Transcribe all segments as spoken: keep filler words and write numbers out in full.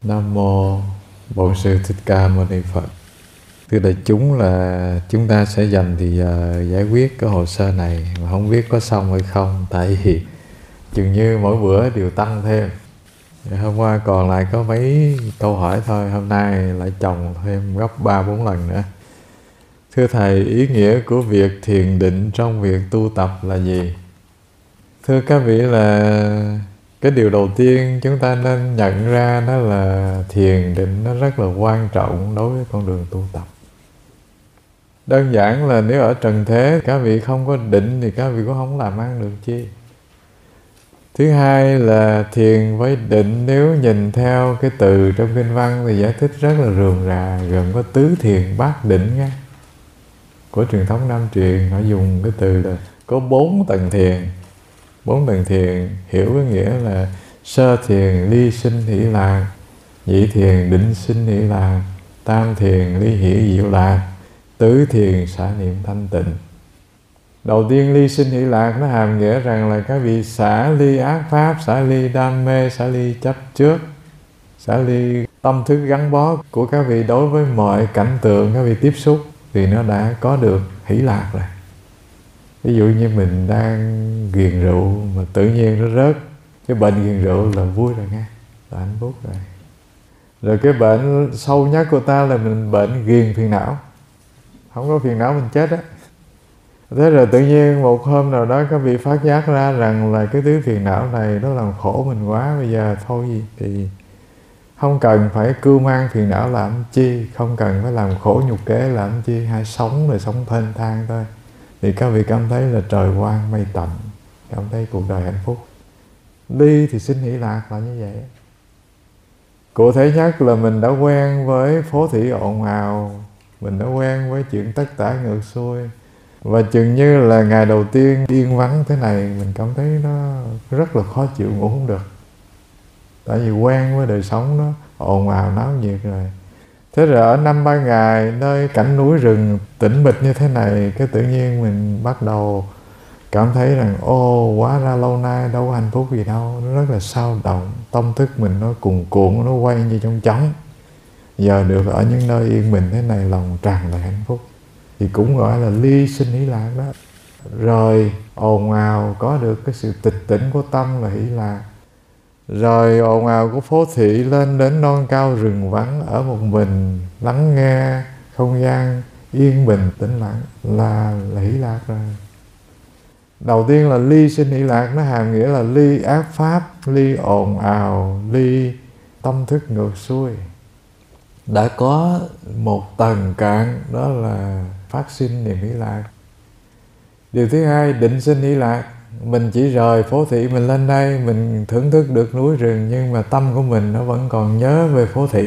Nam mô Bổn Sư Thích Ca Mâu Ni Phật. Thưa đại chúng, là chúng ta sẽ dành thì uh, giải quyết cái hồ sơ này mà không biết có xong hay không, tại vì chừng như mỗi bữa đều tăng thêm. Hôm qua còn lại có mấy câu hỏi thôi, hôm nay lại chồng thêm gấp ba bốn lần nữa. Thưa thầy, ý nghĩa của việc thiền định trong việc tu tập là gì? Thưa các vị, là cái điều đầu tiên chúng ta nên nhận ra đó là thiền định nó rất là quan trọng đối với con đường tu tập. Đơn giản là nếu ở trần thế các vị không có định thì các vị cũng không làm ăn được chi. Thứ hai là thiền với định, nếu nhìn theo cái từ trong kinh văn thì giải thích rất là rườm rà, gồm có tứ thiền bát định nha. Của truyền thống Nam truyền họ dùng cái từ là có bốn tầng thiền. Bốn tầng thiền hiểu cái nghĩa là sơ thiền ly sinh hỷ lạc, nhị thiền định sinh hỷ lạc, tam thiền ly hỷ diệu lạc, tứ thiền xả niệm thanh tịnh. Đầu tiên ly sinh hỷ lạc nó hàm nghĩa rằng là các vị xả ly ác pháp, xả ly đam mê, xả ly chấp trước, xả ly tâm thức gắn bó của các vị đối với mọi cảnh tượng các vị tiếp xúc, thì nó đã có được hỷ lạc rồi. Ví dụ như mình đang ghiền rượu mà tự nhiên nó rớt cái bệnh ghiền rượu là vui rồi nghe, là hạnh phúc rồi. Rồi cái bệnh sâu nhất của ta là mình bệnh ghiền phiền não, không có phiền não mình chết á. Thế rồi tự nhiên một hôm nào đó các vị phát giác ra rằng là cái thứ phiền não này nó làm khổ mình quá, bây giờ thôi gì thì không cần phải cưu mang phiền não làm chi, không cần phải làm khổ nhục kế làm chi, hay sống rồi sống thênh thang thôi, thì các vị cảm thấy là trời quang mây tạnh, cảm thấy cuộc đời hạnh phúc. Ly thì sinh hỷ lạc là như vậy. Cụ thể nhất là mình đã quen với phố thị ồn ào, mình đã quen với chuyện tất tả ngược xuôi, và chừng như là ngày đầu tiên yên vắng thế này mình cảm thấy nó rất là khó chịu, ngủ không được. Tại vì quen với đời sống nó ồn ào náo nhiệt rồi. Thế rồi ở năm ba ngày nơi cảnh núi rừng tĩnh mịch như thế này, cái tự nhiên mình bắt đầu cảm thấy rằng ô, quá ra lâu nay đâu có hạnh phúc gì đâu, nó rất là sao động, tâm thức mình nó cuồn cuộn, nó quay như trong trống. Giờ được ở những nơi yên bình thế này, lòng tràn đầy hạnh phúc, thì cũng gọi là ly sinh hỷ lạc đó. Rồi ồn ào có được cái sự tịch tỉnh của tâm là hỷ lạc. Rồi ồn ào của phố thị lên đến non cao rừng vắng, ở một mình lắng nghe không gian yên bình tĩnh lặng là, là hỷ lạc rồi. Đầu tiên là ly sinh hỷ lạc, nó hàm nghĩa là ly ác pháp, ly ồn ào, ly tâm thức ngược xuôi. Đã có một tầng cạn, đó là phát sinh niềm hỷ lạc. Điều thứ hai, định sinh hỷ lạc. Mình chỉ rời phố thị, mình lên đây, mình thưởng thức được núi rừng, nhưng mà tâm của mình nó vẫn còn nhớ về phố thị.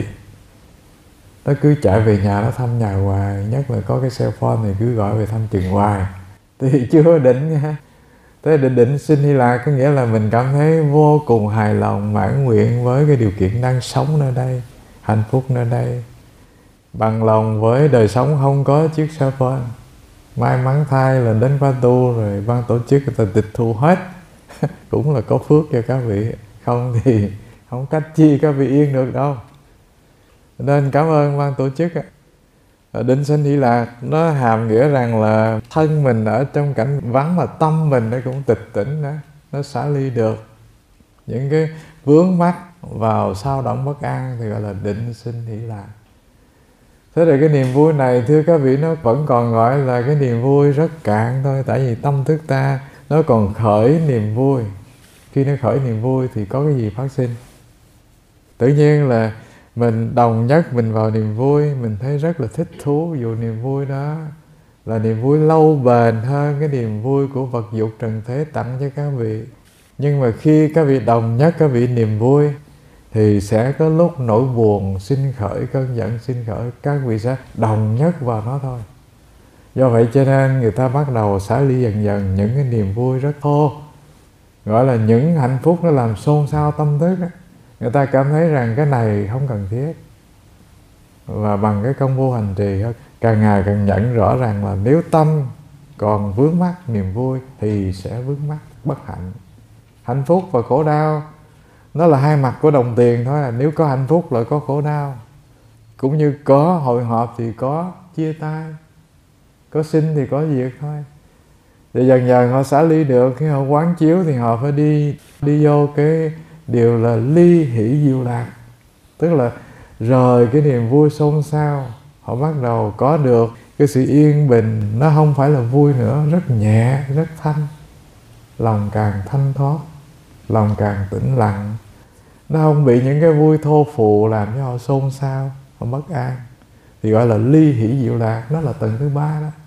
Nó cứ chạy về nhà, nó thăm nhà hoài, nhất là có cái cell phone thì cứ gọi về thăm chừng hoài, thì chưa định nha. Thế định định sinh hỷ lạc có nghĩa là mình cảm thấy vô cùng hài lòng, mãn nguyện với cái điều kiện đang sống nơi đây, hạnh phúc nơi đây, bằng lòng với đời sống không có chiếc cell phone. May mắn thay là đến khóa tu rồi ban tổ chức người ta tịch thu hết cũng là có phước cho các vị, không thì không cách chi các vị yên được đâu. Nên cảm ơn ban tổ chức. Định sinh hỷ lạc nó hàm nghĩa rằng là thân mình ở trong cảnh vắng mà tâm mình nó cũng tịch tỉnh đó, nó xả ly được những cái vướng mắc vào sao động bất an, thì gọi là định sinh hỷ lạc. Thế rồi cái niềm vui này thưa các vị, nó vẫn còn gọi là cái niềm vui rất cạn thôi, tại vì tâm thức ta nó còn khởi niềm vui. Khi nó khởi niềm vui thì có cái gì phát sinh? Tự nhiên là mình đồng nhất mình vào niềm vui, mình thấy rất là thích thú, dù niềm vui đó là niềm vui lâu bền hơn cái niềm vui của vật dục trần thế tặng cho các vị. Nhưng mà khi các vị đồng nhất các vị niềm vui thì sẽ có lúc nỗi buồn sinh khởi, cơn giận sinh khởi, các vị sẽ đồng nhất vào nó thôi. Do vậy cho nên người ta bắt đầu xả ly dần dần những cái niềm vui rất thô, gọi là những hạnh phúc nó làm xôn xao tâm thức đó. Người ta cảm thấy rằng cái này không cần thiết, và bằng cái công phu hành trì càng ngày càng nhận rõ ràng là nếu tâm còn vướng mắc niềm vui thì sẽ vướng mắc bất hạnh. Hạnh phúc và khổ đau Nó là hai mặt của đồng tiền thôi à. Nếu có hạnh phúc lại có khổ đau, cũng như có hội họp thì có chia tay, có sinh thì có diệt thôi. Thì dần dần họ xả ly được, khi họ quán chiếu thì họ phải đi đi vô cái điều là ly hỷ diệu lạc, tức là rời cái niềm vui xôn xao, họ bắt đầu có được cái sự yên bình. Nó không phải là vui nữa, rất nhẹ, rất thanh. Lòng càng thanh thoát, lòng càng tĩnh lặng. Nó không bị những cái vui thô phù làm cho họ xôn xao, họ bất an. Thì gọi là ly hỷ diệu lạc. Nó là tầng thứ ba đó.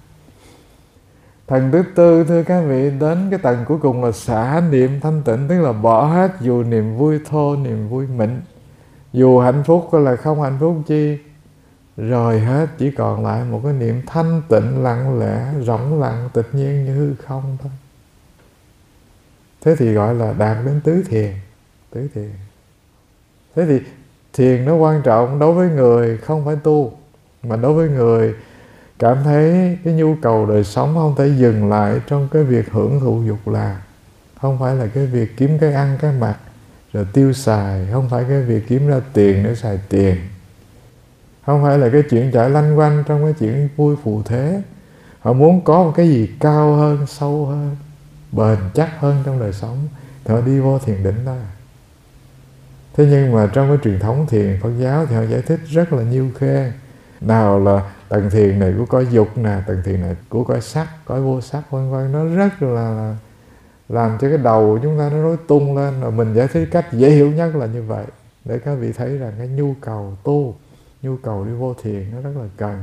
Tầng thứ tư, thưa các vị, đến cái tầng cuối cùng là xả niệm thanh tịnh, tức là bỏ hết dù niềm vui thô, niềm vui mịn, dù hạnh phúc hay là không hạnh phúc chi, rồi hết, chỉ còn lại một cái niệm thanh tịnh lặng lẽ, rỗng lặng, tịch nhiên như hư không thôi. Thế thì gọi là đạt đến tứ thiền. Tứ thiền. Thế thì thiền nó quan trọng đối với người không phải tu, mà đối với người cảm thấy cái nhu cầu đời sống không thể dừng lại trong cái việc hưởng thụ dục lạc. Không phải là cái việc kiếm cái ăn cái mặc rồi tiêu xài, không phải cái việc kiếm ra tiền để xài tiền, không phải là cái chuyện chạy lanh quanh trong cái chuyện vui phù thế. Họ muốn có một cái gì cao hơn, sâu hơn, bền chắc hơn trong đời sống, thì họ đi vô thiền định đó. Thế nhưng mà trong cái truyền thống thiền Phật giáo thì họ giải thích rất là nhiêu khê. Nào là tầng thiền này của cõi dục nè, tầng thiền này của cõi sắc, cõi vô sắc, vân vân. Nó rất là, là làm cho cái đầu của chúng ta nó rối tung lên. Rồi mình giải thích cách dễ hiểu nhất là như vậy, để các vị thấy rằng cái nhu cầu tu, nhu cầu đi vô thiền nó rất là cần.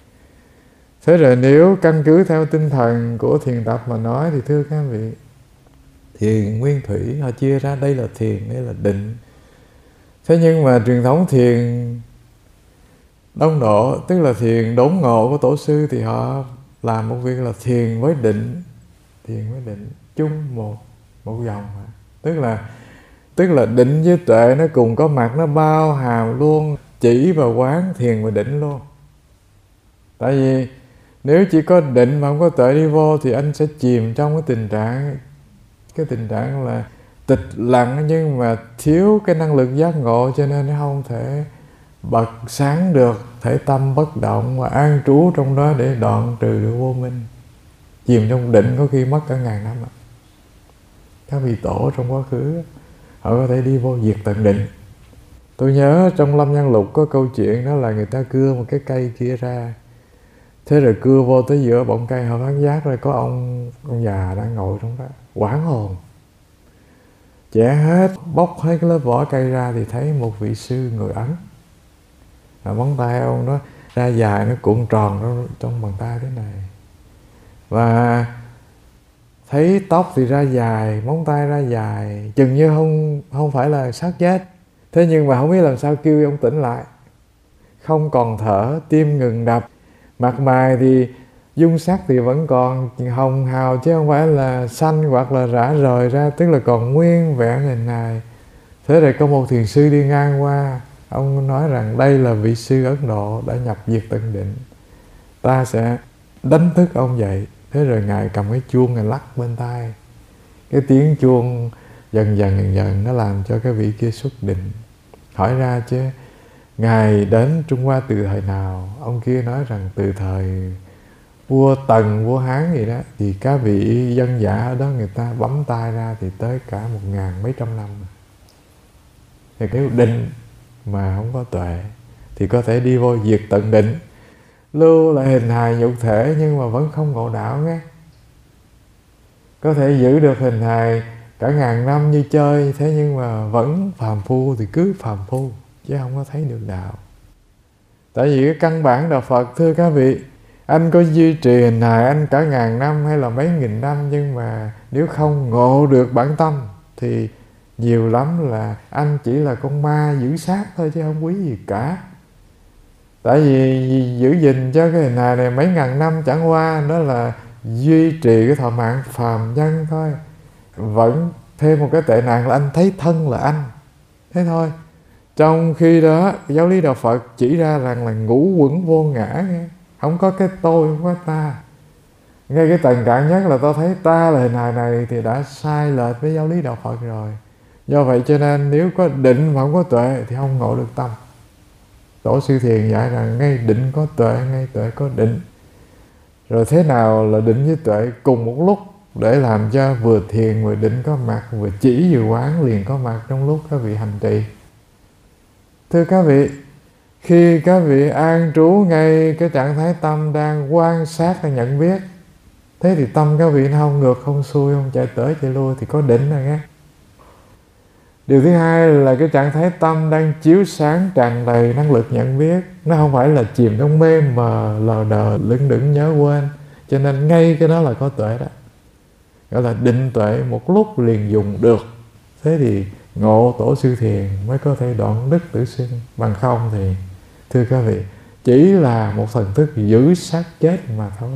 Thế rồi nếu căn cứ theo tinh thần của thiền tập mà nói thì thưa các vị, thiền nguyên thủy họ chia ra, đây là thiền, đây là định. Thế nhưng mà truyền thống thiền Đông Độ, tức là thiền đốn ngộ của tổ sư, thì họ làm một việc là thiền với định. Thiền với định chung một một dòng. Tức là tức là định với tuệ nó cùng có mặt, nó bao hàm luôn chỉ và quán, thiền và định luôn. Tại vì nếu chỉ có định mà không có tuệ đi vô thì anh sẽ chìm trong cái tình trạng cái tình trạng là tịch lặng, nhưng mà thiếu cái năng lực giác ngộ, cho nên nó không thể bật sáng được thể tâm bất động và an trú trong đó để đoạn trừ được vô minh. Chìm trong định có khi mất cả ngàn năm. Các vị tổ trong quá khứ họ có thể đi vô diệt tận định. Tôi nhớ trong Lâm Nhân Lục có câu chuyện đó là người ta cưa một cái cây kia ra, thế rồi cưa vô tới giữa bọng cây, họ phát giác rồi có ông ông già đang ngồi trong đó, hoảng hồn, chẻ hết, bóc hết cái lớp vỏ cây ra thì thấy một vị sư người Ấn. Và móng tay ông nó ra dài, nó cuộn tròn trong, trong bàn tay thế này, và thấy tóc thì ra dài, móng tay ra dài, chừng như không không phải là xác chết. Thế nhưng mà không biết làm sao kêu ông tỉnh lại. Không còn thở, tim ngừng đập, mặt mày thì dung sắc thì vẫn còn hồng hào, chứ không phải là xanh hoặc là rã rời ra, tức là còn nguyên vẹn hình hài. Thế rồi có một thiền sư đi ngang qua, ông nói rằng đây là vị sư Ấn Độ đã nhập diệt tận định, ta sẽ đánh thức ông dậy. Thế rồi ngài cầm cái chuông, ngài lắc bên tai, cái tiếng chuông dần dần dần dần nó làm cho cái vị kia xuất định. Hỏi ra chứ ngài đến Trung Hoa từ thời nào? Ông kia nói rằng từ thời vua Tần, vua Hán gì đó. Thì các vị dân dã ở đó người ta bấm tay ra thì tới cả một ngàn mấy trăm năm. Thì nếu định mà không có tuệ thì có thể đi vô diệt tận định, lưu lại hình hài nhục thể nhưng mà vẫn không ngộ đạo nghe. Có thể giữ được hình hài cả ngàn năm như chơi, thế nhưng mà vẫn phàm phu thì cứ phàm phu, chứ không có thấy được đạo. Tại vì cái căn bản đạo Phật, thưa các vị, anh có duy trì hình hài anh cả ngàn năm hay là mấy nghìn năm, nhưng mà nếu không ngộ được bản tâm thì nhiều lắm là anh chỉ là con ma giữ xác thôi, chứ không quý gì cả. Tại vì giữ gìn cho cái hình hài này mấy ngàn năm chẳng qua đó là duy trì cái thọ mạng phàm nhân thôi. Vẫn thêm một cái tệ nạn là anh thấy thân là anh, thế thôi. Trong khi đó giáo lý đạo Phật chỉ ra rằng là ngũ quẩn vô ngã, không có cái tôi, không có ta. Ngay cái tầng cạn nhất là tôi thấy ta là hình hài này thì đã sai lệch với giáo lý đạo Phật rồi. Do vậy cho nên nếu có định mà không có tuệ thì không ngộ được tâm. Tổ sư Thiền dạy rằng ngay định có tuệ, ngay tuệ có định. Rồi thế nào là định với tuệ cùng một lúc để làm cho vừa thiền vừa định có mặt, vừa chỉ vừa quán liền có mặt trong lúc các vị hành trì. Thưa các vị, khi các vị an trú ngay cái trạng thái tâm đang quan sát, đang nhận biết, thế thì tâm các vị nó không ngược, không xuôi, không chạy tới chạy lui thì có định rồi nghe. Điều thứ hai là cái trạng thái tâm đang chiếu sáng tràn đầy năng lực nhận biết. Nó không phải là chìm trong mê mờ, lờ đờ, lững đững nhớ quên. Cho nên ngay cái đó là có tuệ đó. Gọi là định tuệ một lúc liền dùng được. Thế thì ngộ Tổ sư Thiền mới có thể đoạn đức tử sinh. Bằng không thì thưa các vị, chỉ là một thần thức giữ xác chết mà thôi.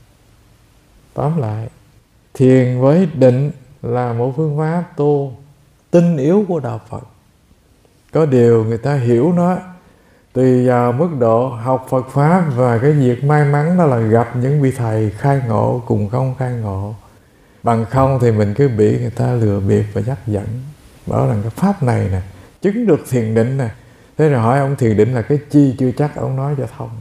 Tóm lại, thiền với định là một phương pháp tu tinh yếu của đạo Phật. Có điều người ta hiểu nó tùy vào mức độ học Phật Pháp và cái việc may mắn đó là gặp những vị thầy khai ngộ cùng không khai ngộ. Bằng không thì mình cứ bị người ta lừa bịp và dắt dẫn, bảo rằng cái pháp này nè chứng được thiền định nè. Thế rồi hỏi ông thiền định là cái chi, chưa chắc ông nói cho thông.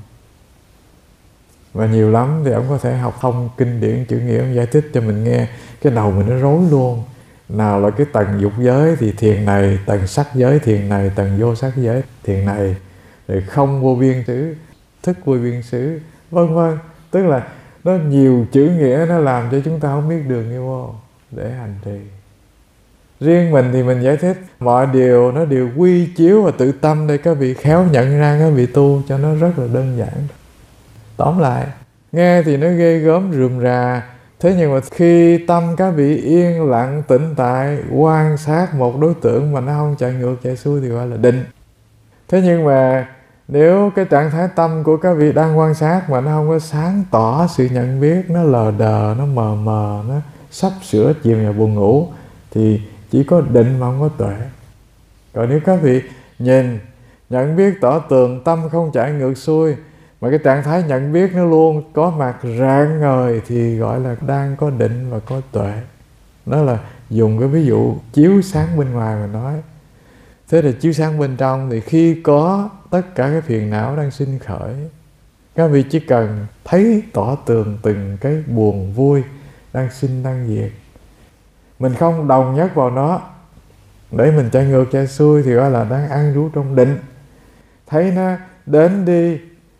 Và nhiều lắm thì ông có thể học thông kinh điển chữ nghĩa, ông giải thích cho mình nghe, cái đầu mình nó rối luôn. Nào là cái tầng dục giới thì thiền này, tầng sắc giới thiền này, tầng vô sắc giới thiền này, rồi không vô biên xứ, thức vô biên xứ, vân vân. Tức là nó nhiều chữ nghĩa, nó làm cho chúng ta không biết đường đi vô để hành trì. Riêng mình thì mình giải thích mọi điều nó đều quy chiếu và tự tâm để các vị khéo nhận ra, các vị tu cho nó rất là đơn giản. Tóm lại, nghe thì nó ghê gớm rườm rà. Thế nhưng mà khi tâm các vị yên lặng tĩnh tại, quan sát một đối tượng mà nó không chạy ngược chạy xuôi thì gọi là định. Thế nhưng mà nếu cái trạng thái tâm của các vị đang quan sát mà nó không có sáng tỏ sự nhận biết, nó lờ đờ, nó mờ mờ, nó sắp sửa chìm vào buồn ngủ, thì chỉ có định mà không có tuệ. Còn nếu các vị nhìn, nhận biết tỏ tường, tâm không chạy ngược xuôi, mà cái trạng thái nhận biết nó luôn có mặt rạng ngời thì gọi là đang có định và có tuệ. Đó là dùng cái ví dụ chiếu sáng bên ngoài mà nói. Thế là chiếu sáng bên trong thì khi có tất cả cái phiền não đang sinh khởi, các vị chỉ cần thấy tỏ tường từng cái buồn vui đang sinh đang diệt. Mình không đồng nhất vào nó để mình chạy ngược chạy xuôi thì gọi là đang an trú trong định. Thấy nó đến đi,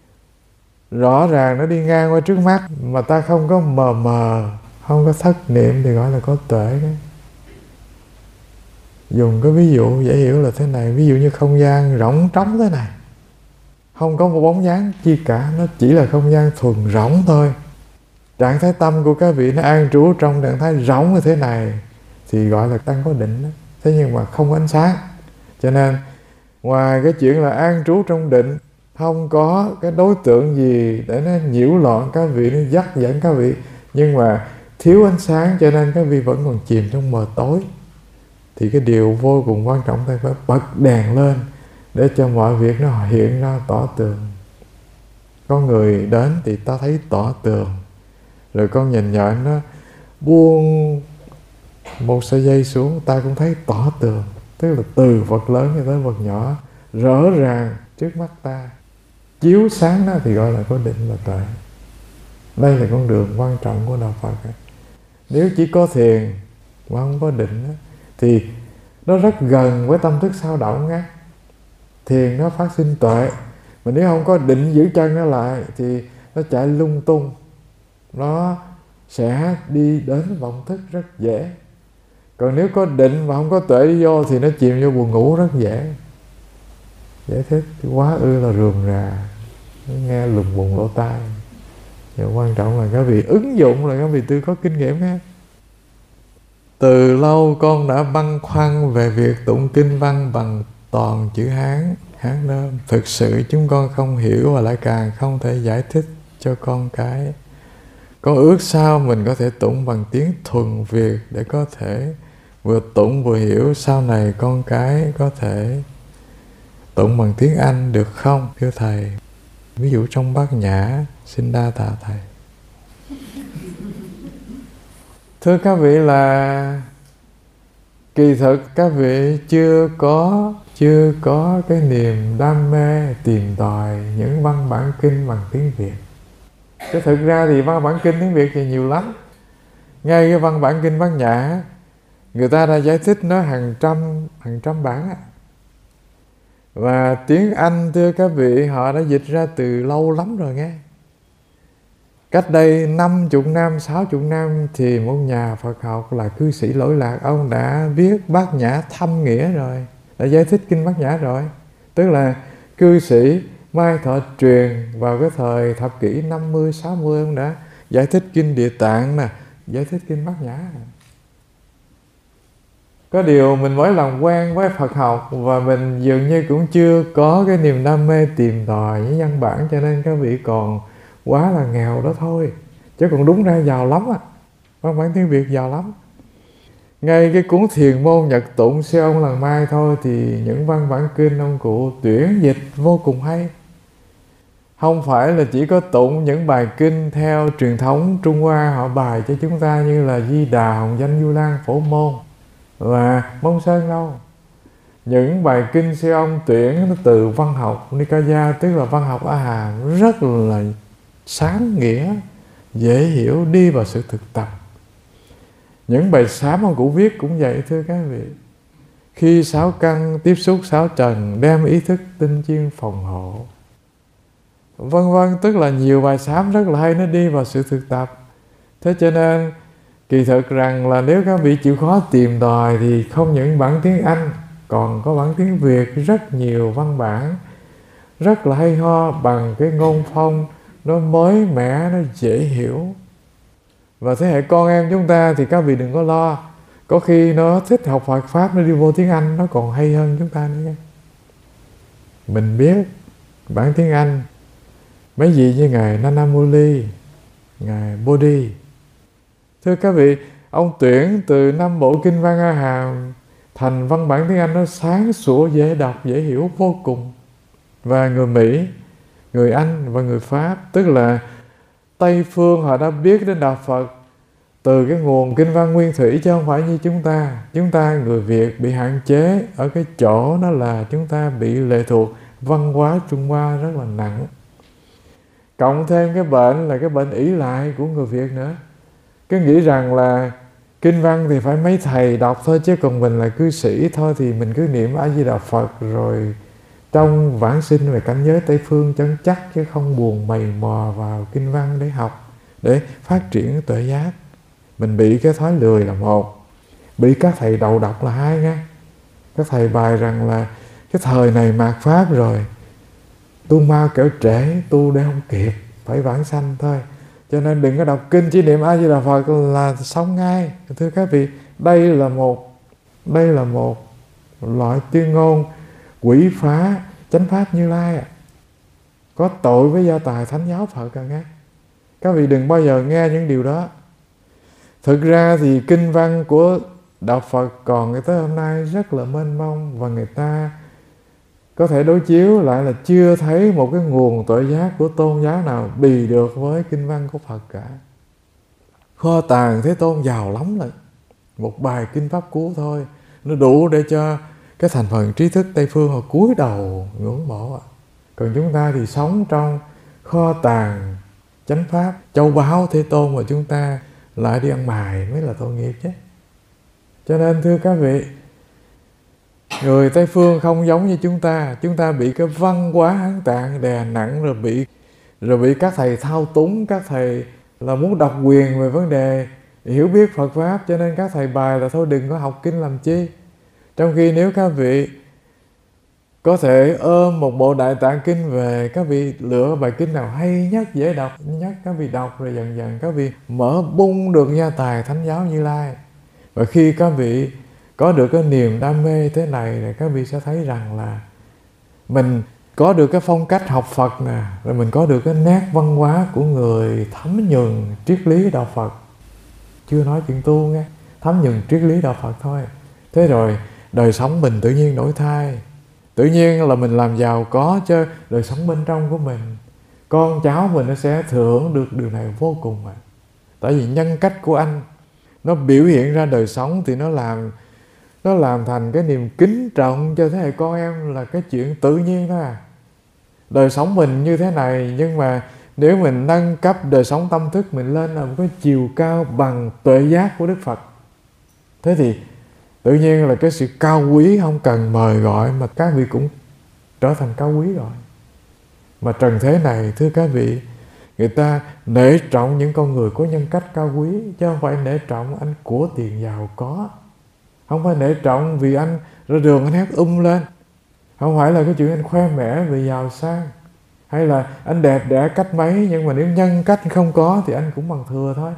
rõ ràng nó đi ngang qua trước mắt mà ta không có mờ mờ, không có thất niệm thì gọi là có tuệ đấy. Dùng cái ví dụ dễ hiểu là thế này. Ví dụ như không gian rỗng trống thế này, không có một bóng dáng chi cả, nó chỉ là không gian thuần rỗng thôi. Trạng thái tâm của các vị nó an trú trong trạng thái rỗng như thế này thì gọi là đang có định đó. Thế nhưng mà không có ánh sáng. Cho nên ngoài cái chuyện là an trú trong định, không có cái đối tượng gì để nó nhiễu loạn các vị, nó dắt dẫn các vị, nhưng mà thiếu ánh sáng cho nên các vị vẫn còn chìm trong mờ tối, thì cái điều vô cùng quan trọng ta phải bật đèn lên để cho mọi việc nó hiện ra tỏ tường. Có người đến thì ta thấy tỏ tường, rồi con nhìn nhận nó buông một sợi dây xuống ta cũng thấy tỏ tường. Tức là từ vật lớn cho tới vật nhỏ rõ ràng trước mắt ta, chiếu sáng đó thì gọi là có định và tuệ. Đây là con đường quan trọng của đạo Phật. Nếu chỉ có thiền mà không có định đó, thì nó rất gần với tâm thức sao động á. Thiền nó phát sinh tuệ, mà nếu không có định giữ chân nó lại thì nó chạy lung tung, nó sẽ đi đến vọng thức rất dễ. Còn nếu có định mà không có tuệ đi vô thì nó chìm vô buồn ngủ rất dễ. Giải thích quá ư là rườm rà, nghe lùng bùng lỗ tai. Và quan trọng là các vị ứng dụng, là các vị tư có kinh nghiệm ha. Từ lâu con đã băn khoăn về việc tụng kinh văn bằng toàn chữ Hán, Hán nôm. Thực sự chúng con không hiểu và lại càng không thể giải thích cho con cái. Con ước sao mình có thể tụng bằng tiếng thuần Việt để có thể vừa tụng vừa hiểu. Sau này con cái có thể tụng bằng tiếng Anh được không thưa thầy? Ví dụ trong Bát Nhã. Xin đa tạ thầy. Thưa các vị, là Kỳ thực các vị chưa có chưa có cái niềm đam mê tìm tòi những văn bản kinh bằng tiếng Việt. Chứ thực ra thì văn bản kinh tiếng Việt thì nhiều lắm. Ngay cái văn bản kinh Bát Nhã, người ta đã giải thích nó hàng trăm hàng trăm bản á. Và tiếng Anh thưa các vị, họ đã dịch ra từ lâu lắm rồi nghe. Cách đây năm chục năm, sáu chục năm thì một nhà Phật học là cư sĩ Lỗi Lạc, ông đã viết Bát Nhã thâm nghĩa rồi, đã giải thích kinh Bát Nhã rồi. Tức là cư sĩ Mai Thọ Truyền vào cái thời thập kỷ năm mươi, sáu mươi, ông đã giải thích kinh Địa Tạng nè, giải thích kinh Bát Nhã. Có điều mình mới làm quen với Phật học và mình dường như cũng chưa có cái niềm đam mê tìm tòi những văn bản, cho nên các vị còn quá là nghèo đó thôi. Chứ còn đúng ra giàu lắm á, văn bản tiếng Việt giàu lắm. Ngay cái cuốn Thiền môn Nhật tụng sư ông Lần Mai thôi thì những văn bản kinh ông cụ tuyển dịch vô cùng hay. Không phải là chỉ có tụng những bài kinh theo truyền thống Trung Hoa họ bài cho chúng ta như là Di Đà, Hồng Danh, Du Lan, Phổ Môn và Mông Sơn đâu. Những bài kinh sư ông tuyển nó từ văn học Nikaya, tức là văn học A Hàm, rất là sáng nghĩa, dễ hiểu, đi vào sự thực tập. Những bài sám ông cụ viết cũng vậy thưa các vị. Khi sáu căn tiếp xúc sáu trần, đem ý thức tinh chuyên phòng hộ, vân vân, tức là nhiều bài sám rất là hay, nó đi vào sự thực tập. Thế cho nên kỳ thực rằng là nếu các vị chịu khó tìm tòi thì không những bản tiếng Anh, còn có bản tiếng Việt rất nhiều văn bản rất là hay ho, bằng cái ngôn phong nó mới mẻ, nó dễ hiểu. Và thế hệ con em chúng ta thì các vị đừng có lo, có khi nó thích học Phật Pháp, nó đi vô tiếng Anh nó còn hay hơn chúng ta nữa. Mình biết bản tiếng Anh mấy vị như Ngài Nana Moli, Ngài Bodhi, thưa các vị, ông tuyển từ năm bộ kinh văn A Hàm thành văn bản tiếng Anh nó sáng sủa, dễ đọc, dễ hiểu vô cùng. Và người Mỹ, người Anh và người Pháp, tức là Tây phương, họ đã biết đến đạo Phật từ cái nguồn kinh văn nguyên thủy, chứ không phải như chúng ta. Chúng ta người Việt bị hạn chế ở cái chỗ đó là chúng ta bị lệ thuộc văn hóa Trung Hoa rất là nặng. Cộng thêm cái bệnh là cái bệnh ỷ lại của người Việt nữa. Cứ nghĩ rằng là kinh văn thì phải mấy thầy đọc thôi, chứ còn mình là cư sĩ thôi thì mình cứ niệm A Di Đà Phật rồi trong vãng sinh về cảnh giới Tây phương chân chắc, chứ không buồn mày mò vào kinh văn để học, để phát triển tuệ giác. Mình bị cái thói lười là một, bị các thầy đầu độc là hai nha. Các thầy bài rằng là cái thời này mạt Pháp rồi, tu mau kẻo trễ, tu để không kịp, phải vãng sanh thôi. Cho nên đừng có đọc kinh chỉ niệm A Di Đà Phật là xong ngay. Thưa các vị, đây là một đây là một loại tuyên ngôn quỷ phá chánh pháp Như Lai à. Có tội với gia tài thánh giáo Phật à nghe. Các vị đừng bao giờ nghe những điều đó. Thực ra thì kinh văn của đạo Phật còn tới hôm nay rất là mênh mông, và người ta có thể đối chiếu lại là chưa thấy một cái nguồn tuệ giác của tôn giáo nào bì được với kinh văn của Phật cả. Kho tàng Thế Tôn giàu lắm rồi. Một bài kinh pháp cú thôi, nó đủ để cho cái thành phần trí thức Tây phương họ cúi đầu ngưỡng mộ. Còn chúng ta thì sống trong kho tàng chánh pháp châu báu Thế Tôn, mà chúng ta lại đi ăn mài mới là tội nghiệp chứ. Cho nên thưa các vị, người Tây phương không giống như chúng ta. Chúng ta bị cái văn hóa Hán Tạng đè nặng, rồi bị rồi bị các thầy thao túng, các thầy là muốn độc quyền về vấn đề hiểu biết Phật Pháp, cho nên các thầy bài là thôi đừng có học kinh làm chi. Trong khi nếu các vị có thể ôm một bộ Đại Tạng Kinh về, các vị lựa bài kinh nào hay nhất, dễ đọc nhất, các vị đọc, rồi dần dần các vị mở bung được gia tài thánh giáo Như Lai. Và khi các vị có được cái niềm đam mê thế này, thì các vị sẽ thấy rằng là mình có được cái phong cách học Phật nè, rồi mình có được cái nét văn hóa của người thấm nhuần triết lý đạo Phật. Chưa nói chuyện tu nghe, thấm nhuần triết lý đạo Phật thôi. Thế rồi đời sống mình tự nhiên đổi thay. Tự nhiên là mình làm giàu có cho đời sống bên trong của mình. Con cháu mình nó sẽ thừa hưởng được điều này vô cùng mà. Tại vì nhân cách của anh nó biểu hiện ra đời sống thì nó làm nó làm thành cái niềm kính trọng cho thế hệ con em là cái chuyện tự nhiên thôi à. Đời sống mình như thế này, nhưng mà nếu mình nâng cấp đời sống tâm thức mình lên là một cái chiều cao bằng tuệ giác của Đức Phật, thế thì tự nhiên là cái sự cao quý không cần mời gọi mà các vị cũng trở thành cao quý rồi. Mà trần thế này, thưa các vị, người ta nể trọng những con người có nhân cách cao quý, chứ không phải nể trọng anh của tiền giàu có. Không phải nể trọng vì anh ra đường anh hét um lên. Không phải là cái chuyện anh khoe mẽ vì giàu sang, hay là anh đẹp đẽ cách mấy, nhưng mà nếu nhân cách không có thì anh cũng bằng thừa thôi.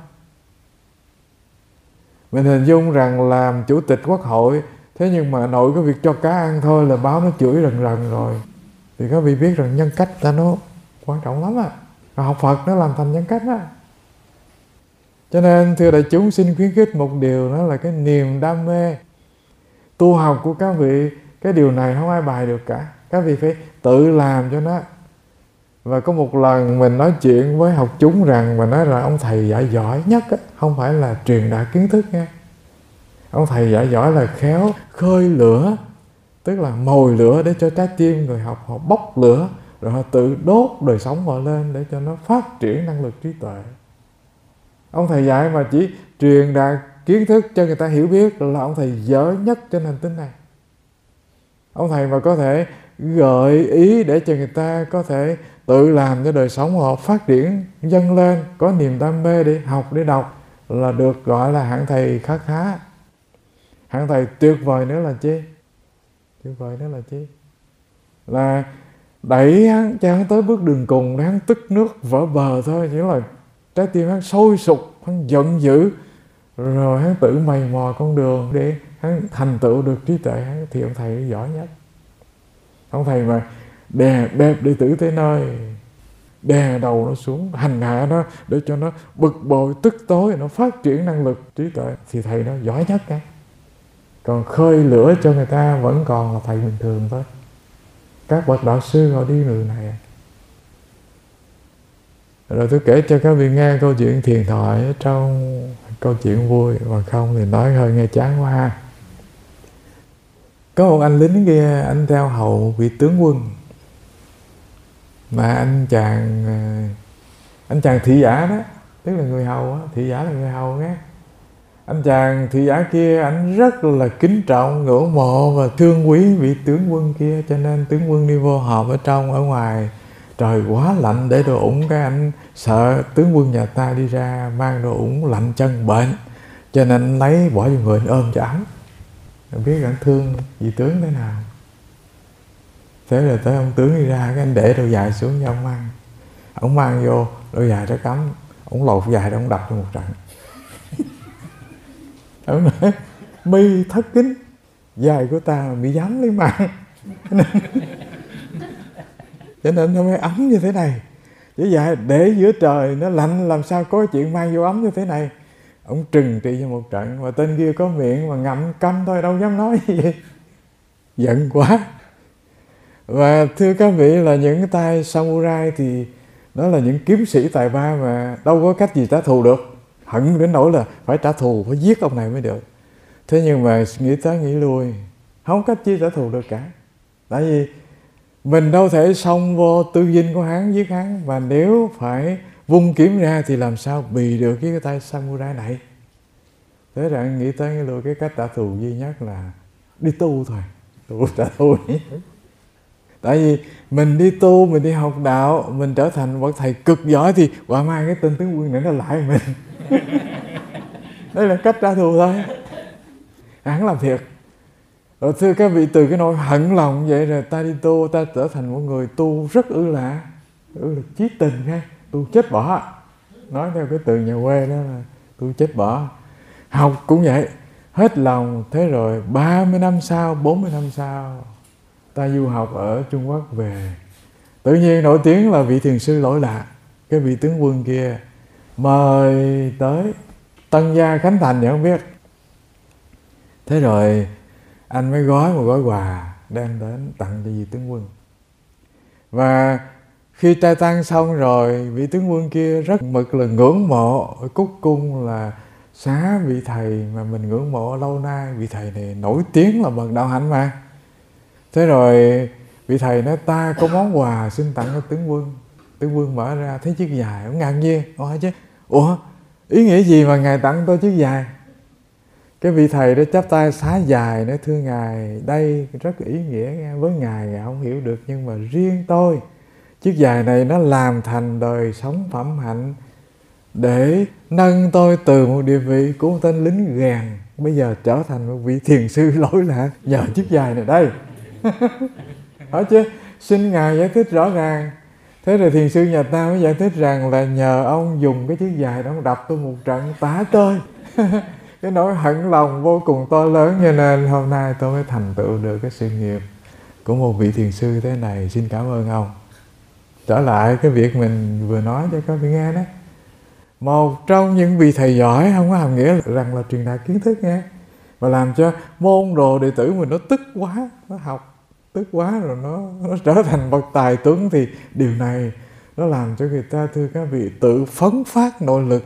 Mình hình dung rằng làm chủ tịch quốc hội, thế nhưng mà nội cái việc cho cá ăn thôi là báo nó chửi rần rần rồi. Thì các vị biết rằng nhân cách ta nó quan trọng lắm à. Và học Phật nó làm thành nhân cách á. Cho nên thưa đại chúng, xin khuyến khích một điều, đó là cái niềm đam mê tu học của các vị. Cái điều này không ai bài được cả, các vị phải tự làm cho nó. Và có một lần mình nói chuyện với học chúng rằng, mà nói là ông thầy dạy giỏi nhất á, không phải là truyền đạt kiến thức nha. Ông thầy dạy giỏi là khéo khơi lửa, tức là mồi lửa để cho trái tim người học họ bốc lửa, rồi họ tự đốt đời sống họ lên để cho nó phát triển năng lực trí tuệ. Ông thầy dạy mà chỉ truyền đạt kiến thức cho người ta hiểu biết là ông thầy dở nhất trên hành tinh này. Ông thầy mà có thể gợi ý để cho người ta có thể tự làm cho đời sống họ phát triển dâng lên, có niềm đam mê để học, để đọc, là được gọi là hạng thầy khá khá. Hạng thầy tuyệt vời nữa là chi? Tuyệt vời nữa là chi? Là đẩy hắn cho hắn tới bước đường cùng để hắn tức nước vỡ bờ thôi. Chỉ là trái tim hắn sôi sục, hắn giận dữ, rồi hắn tự mày mò con đường để hắn thành tựu được trí tuệ hắn, thì ông thầy giỏi nhất. Ông thầy mà đè bẹp đệ tử tới nơi, đè đầu nó xuống, hành hạ nó để cho nó bực bội, tức tối, nó phát triển năng lực trí tuệ, thì thầy nó giỏi nhất cái. Còn khơi lửa cho người ta vẫn còn là thầy bình thường thôi. Các bậc đạo sư họ đi đường này. Rồi tôi kể cho các vị nghe câu chuyện thiền thoại trong câu chuyện vui, và không thì nói hơi nghe chán quá ha. Có một anh lính kia, anh theo hầu vị tướng quân, mà anh chàng anh chàng thị giả đó, tức là người hầu á, thị giả là người hầu nghe. Anh chàng thị giả kia anh rất là kính trọng, ngưỡng mộ và thương quý vị tướng quân kia, cho nên tướng quân đi vô họp ở trong, ở ngoài trời quá lạnh để đồ ủng, cái anh sợ tướng quân nhà ta đi ra mang đồ ủng lạnh chân bệnh, cho nên anh lấy bỏ vô người, anh ôm cho ấm. Anh biết anh thương vị tướng thế nào. Thế rồi tới ông tướng đi ra, cái anh để đôi giày xuống cho ông mang. Ông mang vô đôi giày rất ấm, ông lột giày đó, ông đập cho một trận. Ông nói mi thất kính, giày của ta mà mi dám lấy mang. Cho nên nó mới ấm như thế này. Chứ vậy để giữa trời nó lạnh làm sao có chuyện mang vô ấm như thế này. Ông trừng trị cho một trận, mà tên kia có miệng mà ngậm câm thôi, đâu dám nói gì vậy. Giận quá. Và thưa các vị, là những cái tay samurai thì nó là những kiếm sĩ tài ba mà đâu có cách gì trả thù được. Hận đến nỗi là phải trả thù, phải giết ông này mới được. Thế nhưng mà nghĩ tới nghĩ lui, không cách chi trả thù được cả. Tại vì mình đâu thể xông vô tư dinh của hắn, giết hắn. Và nếu phải vung kiếm ra thì làm sao bì được với cái tay samurai này. Thế ra nghĩ tới nghĩ lui, cái cách trả thù duy nhất là đi tu thôi. Tu trả thù. Tại vì mình đi tu, mình đi học đạo, mình trở thành một thầy cực giỏi thì quả mai cái tên tướng quân này nó lại mình. Đây là cách trả thù thôi. Hắn làm thiệt. Rồi thưa các vị, từ cái nỗi hận lòng vậy rồi ta đi tu, ta trở thành một người tu rất ư lạ, ư là chí tình ha, tu chết bỏ. Nói theo cái từ nhà quê đó là tu chết bỏ. Học cũng vậy, hết lòng. Thế rồi ba mươi năm sau, bốn mươi năm sau, ta du học ở Trung Quốc về, tự nhiên nổi tiếng là vị thiền sư Lỗi Lạc. Cái vị tướng quân kia mời tới tân gia khánh thành thì không biết. Thế rồi anh mới gói một gói quà đem đến tặng cho vị tướng quân. Và khi trai tăng xong rồi, vị tướng quân kia rất mực là ngưỡng mộ, cúc cung là xá vị thầy mà mình ngưỡng mộ lâu nay. Vị thầy này nổi tiếng là bậc đạo hạnh mà. Thế rồi vị thầy nói ta có món quà xin tặng cho tướng quân. Tướng quân mở ra thấy chiếc giày, ông ngạc nhiên, ông hỏi chứ ủa ý nghĩa gì mà ngài tặng tôi chiếc giày? Cái vị thầy đó chắp tay xá dài nói thưa ngài, đây rất ý nghĩa nghe. Với ngài ngài không hiểu được, nhưng mà riêng tôi, chiếc giày này nó làm thành đời sống phẩm hạnh để nâng tôi từ một địa vị của một tên lính gàn bây giờ trở thành một vị thiền sư lỗi lạc nhờ chiếc giày này đây. Hỏi chứ xin ngài giải thích rõ ràng. Thế rồi thiền sư nhà ta mới giải thích rằng là nhờ ông dùng cái chiếc giày đó đập tôi một trận tả tơi. Cái nỗi hận lòng vô cùng to lớn, cho nên hôm nay tôi mới thành tựu được cái sự nghiệp của một vị thiền sư thế này. Xin cảm ơn ông. Trở lại cái việc mình vừa nói cho các vị nghe đó, một trong những vị thầy giỏi không có hàm nghĩa rằng là truyền đạt kiến thức nghe, mà làm cho môn đồ đệ tử mình nó tức quá, nó học tức quá rồi nó, nó trở thành bậc tài tuấn, thì điều này nó làm cho người ta thưa các vị tự phấn phát nội lực.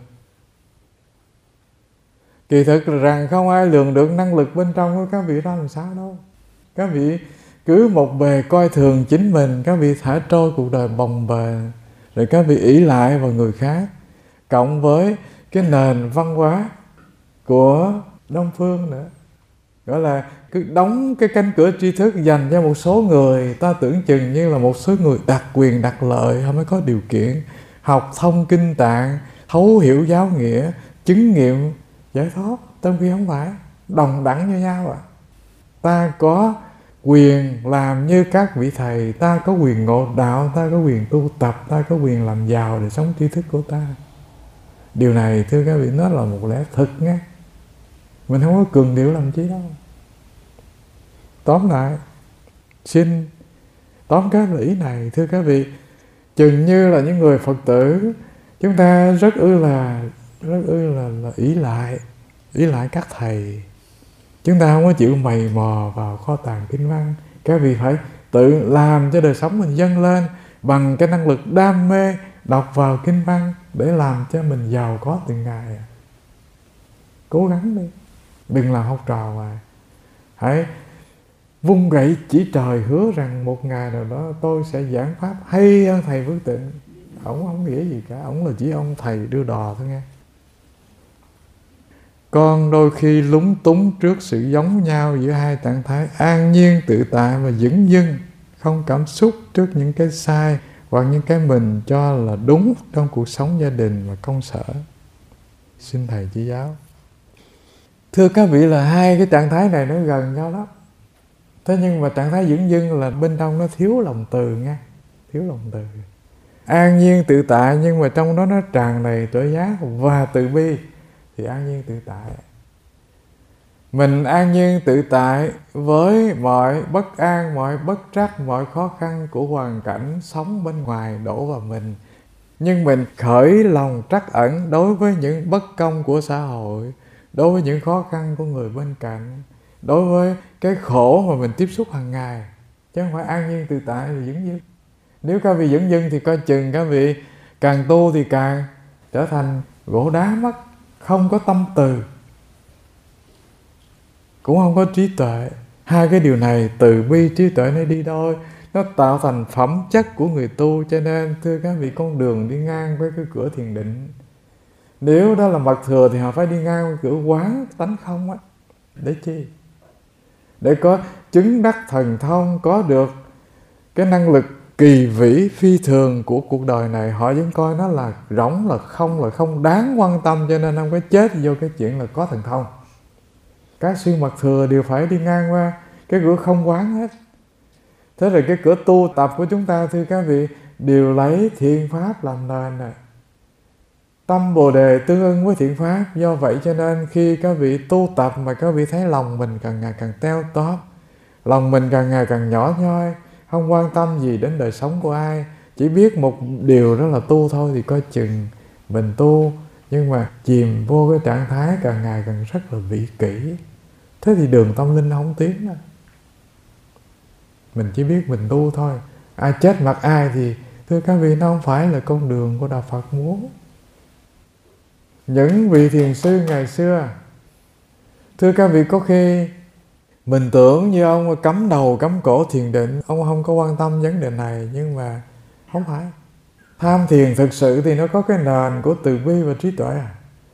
Kỳ thực là rằng không ai lường được năng lực bên trong của các vị đó làm sao đâu. Các vị cứ một bề coi thường chính mình, các vị thả trôi cuộc đời bồng bềnh, rồi các vị ỷ lại vào người khác, cộng với cái nền văn hóa của Đông Phương nữa, gọi là cứ đóng cái cánh cửa tri thức dành cho một số người. Ta tưởng chừng như là một số người đặc quyền đặc lợi họ mới có điều kiện học thông kinh tạng, thấu hiểu giáo nghĩa, chứng nghiệm giải thoát, trong khi không phải, đồng đẳng như nhau ạ. À. Ta có quyền làm như các vị thầy, ta có quyền ngộ đạo, ta có quyền tu tập, ta có quyền làm giàu để sống tri thức của ta. Điều này thưa các vị, nó là một lẽ thực nghe. Mình không có cường điệu làm chi đâu. Tóm lại, xin tóm các ý này thưa các vị, chừng như là những người Phật tử, chúng ta rất ư là rất ư là, là ỷ lại, ỷ lại các thầy. Chúng ta không có chịu mày mò vào kho tàng kinh văn. Các vị phải tự làm cho đời sống mình dâng lên bằng cái năng lực đam mê đọc vào kinh văn để làm cho mình giàu có từng ngày. Cố gắng đi, đừng làm học trò mà. Hãy vung gậy chỉ trời, hứa rằng một ngày nào đó tôi sẽ giảng pháp hay hơn thầy Phước Tịnh. Ổng không nghĩa gì cả, ổng là chỉ ông thầy đưa đò thôi nghe. Con đôi khi lúng túng trước sự giống nhau giữa hai trạng thái an nhiên tự tại và dửng dưng, không cảm xúc trước những cái sai hoặc những cái mình cho là đúng trong cuộc sống gia đình và công sở. Xin thầy chỉ giáo. Thưa các vị, là hai cái trạng thái này nó gần nhau lắm. Thế nhưng mà trạng thái dửng dưng là bên trong nó thiếu lòng từ nha, thiếu lòng từ. An nhiên tự tại nhưng mà trong đó nó tràn đầy tuệ giác và từ bi, thì an nhiên tự tại. Mình an nhiên tự tại với mọi bất an, mọi bất trắc, mọi khó khăn của hoàn cảnh sống bên ngoài đổ vào mình. Nhưng mình khởi lòng trắc ẩn đối với những bất công của xã hội, đối với những khó khăn của người bên cạnh, đối với cái khổ mà mình tiếp xúc hàng ngày. Chứ không phải an nhiên tự tại thì dửng dưng. Nếu các vị dửng dưng thì coi chừng các vị càng tu thì càng trở thành gỗ đá mất, không có tâm từ, cũng không có trí tuệ. Hai cái điều này, từ bi trí tuệ, nó đi đôi, nó tạo thành phẩm chất của người tu. Cho nên thưa các vị, con đường đi ngang với cái cửa thiền định, nếu đó là mật thừa thì họ phải đi ngang với cửa quán tánh không á. Để chi? Để có chứng đắc thần thông, có được cái năng lực kỳ vĩ phi thường của cuộc đời này. Họ vẫn coi nó là rỗng, là không, là không đáng quan tâm, cho nên không có chết vô cái chuyện là có thần thông. Các sư mật thừa đều phải đi ngang qua cái cửa không quán hết. Thế rồi cái cửa tu tập của chúng ta thưa các vị đều lấy thiện pháp làm nền này. Tâm Bồ Đề tương ưng với thiện pháp. Do vậy cho nên khi các vị tu tập mà các vị thấy lòng mình càng ngày càng teo tóp, lòng mình càng ngày càng nhỏ nhoi, không quan tâm gì đến đời sống của ai, chỉ biết một điều đó là tu thôi, thì coi chừng mình tu nhưng mà chìm vô cái trạng thái càng ngày càng rất là vị kỷ. Thế thì đường tâm linh không tiến đâu. Mình chỉ biết mình tu thôi, ai chết mặc ai thì thưa các vị, nó không phải là con đường của Đạo Phật muốn. những vị thiền sư ngày xưa. Thưa các vị, có khi mình tưởng như ông cắm đầu cắm cổ thiền định, ông không có quan tâm vấn đề này, nhưng mà không phải. Tham thiền thực sự thì nó có cái nền của từ bi và trí tuệ à.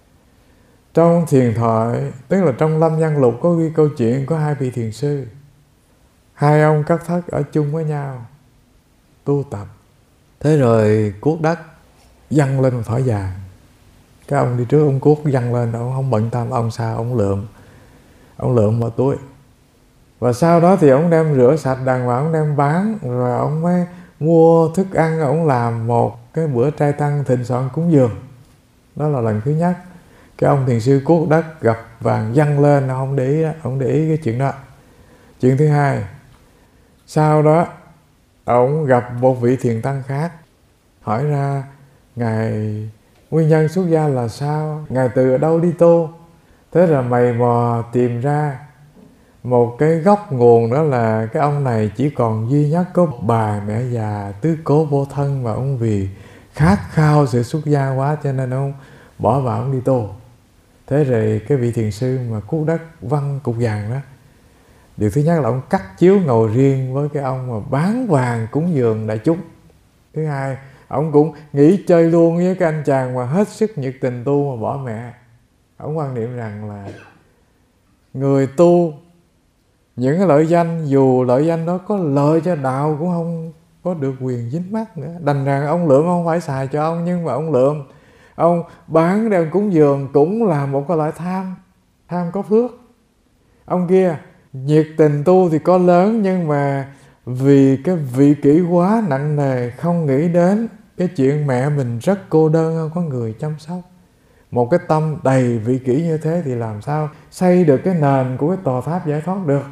Trong thiền thoại, tức là trong Lâm Văn Lục, có ghi câu chuyện có hai vị thiền sư. Hai ông cắt thất ở chung với nhau tu tập. Thế rồi cuốc đất văng lên một thỏi vàng. Cái ông đi trước, ông cuốc văng lên, ông không bận tâm. Ông sao, ông lượm Ông lượm vào túi. Và sau đó thì ông đem rửa sạch đàng hoàng, ông đem bán. Rồi ông mới mua thức ăn, ông làm một cái bữa trai tăng thịnh soạn cúng dường. Đó là lần thứ nhất. Cái ông thiền sư cuốc đất gặp vàng văng lên, ông không để ý đó, ông để ý cái chuyện đó. Chuyện thứ hai, sau đó ông gặp một vị thiền tăng khác, hỏi ra ngài nguyên nhân xuất gia là sao, ngài từ ở đâu đi tu. Thế là mày mò tìm ra một cái gốc nguồn, đó là cái ông này chỉ còn duy nhất có bà mẹ già tứ cố vô thân, mà ông vì khát khao sự xuất gia quá cho nên ông bỏ vào ông đi tu. Thế rồi cái vị thiền sư mà cuốc đất văng cục vàng đó, điều thứ nhất là ông cắt chiếu ngồi riêng với cái ông mà bán vàng cúng dường đại chúng. Thứ hai, ông cũng nghỉ chơi luôn với cái anh chàng mà hết sức nhiệt tình tu mà bỏ mẹ. Ông quan niệm rằng là người tu những cái lợi danh, dù lợi danh đó có lợi cho đạo cũng không có được quyền dính mắc nữa. Đành rằng ông lượm không phải xài cho ông, nhưng mà ông lượm, ông bán đem cúng dường cũng là một cái loại tham. Tham có phước. Ông kia nhiệt tình tu thì có lớn, nhưng mà vì cái vị kỷ quá nặng nề, không nghĩ đến cái chuyện mẹ mình rất cô đơn, không có người chăm sóc. Một cái tâm đầy vị kỷ như thế thì làm sao xây được cái nền của cái tòa tháp giải thoát được.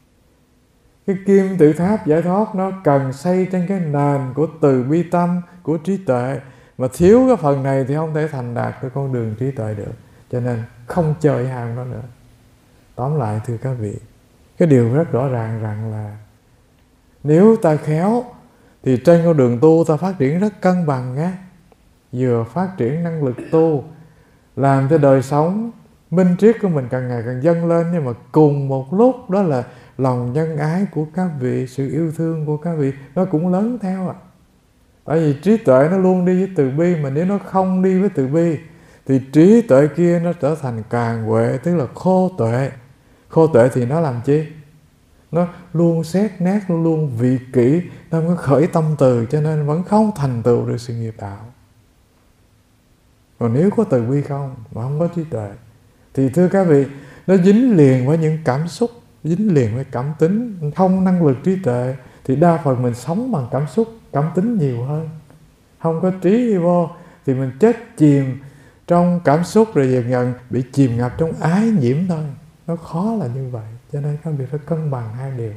Cái kim tự tháp giải thoát nó cần xây trên cái nền của từ bi tâm, của trí tuệ. Mà thiếu cái phần này thì không thể thành đạt cái con đường trí tuệ được. Cho nên không chơi ham đó nữa. Tóm lại thưa các vị, cái điều rất rõ ràng rằng là nếu ta khéo thì trên con đường tu ta phát triển rất cân bằng nhé. Vừa phát triển năng lực tu, làm cho đời sống minh triết của mình càng ngày càng dâng lên, nhưng mà cùng một lúc đó là lòng nhân ái của các vị, sự yêu thương của các vị nó cũng lớn theo ạ. À. Tại vì trí tuệ nó luôn đi với từ bi, mà nếu nó không đi với từ bi thì trí tuệ kia nó trở thành càn huệ, tức là khô tuệ. Khô tuệ thì nó làm chi? Nó luôn xét nét, nó luôn vị kỷ, nó không có khởi tâm từ, cho nên vẫn không thành tựu được sự nghiệp đạo. Còn nếu có từ bi không, mà không có trí tuệ, thì thưa các vị, nó dính liền với những cảm xúc, dính liền với cảm tính, không năng lực trí tuệ, thì đa phần mình sống bằng cảm xúc, cảm tính nhiều hơn. Không có trí đi vô thì mình chết chìm trong cảm xúc, rồi dần dần bị chìm ngập trong ái nhiễm thôi. Nó khó là như vậy. Cho nên các vị phải cân bằng hai điều.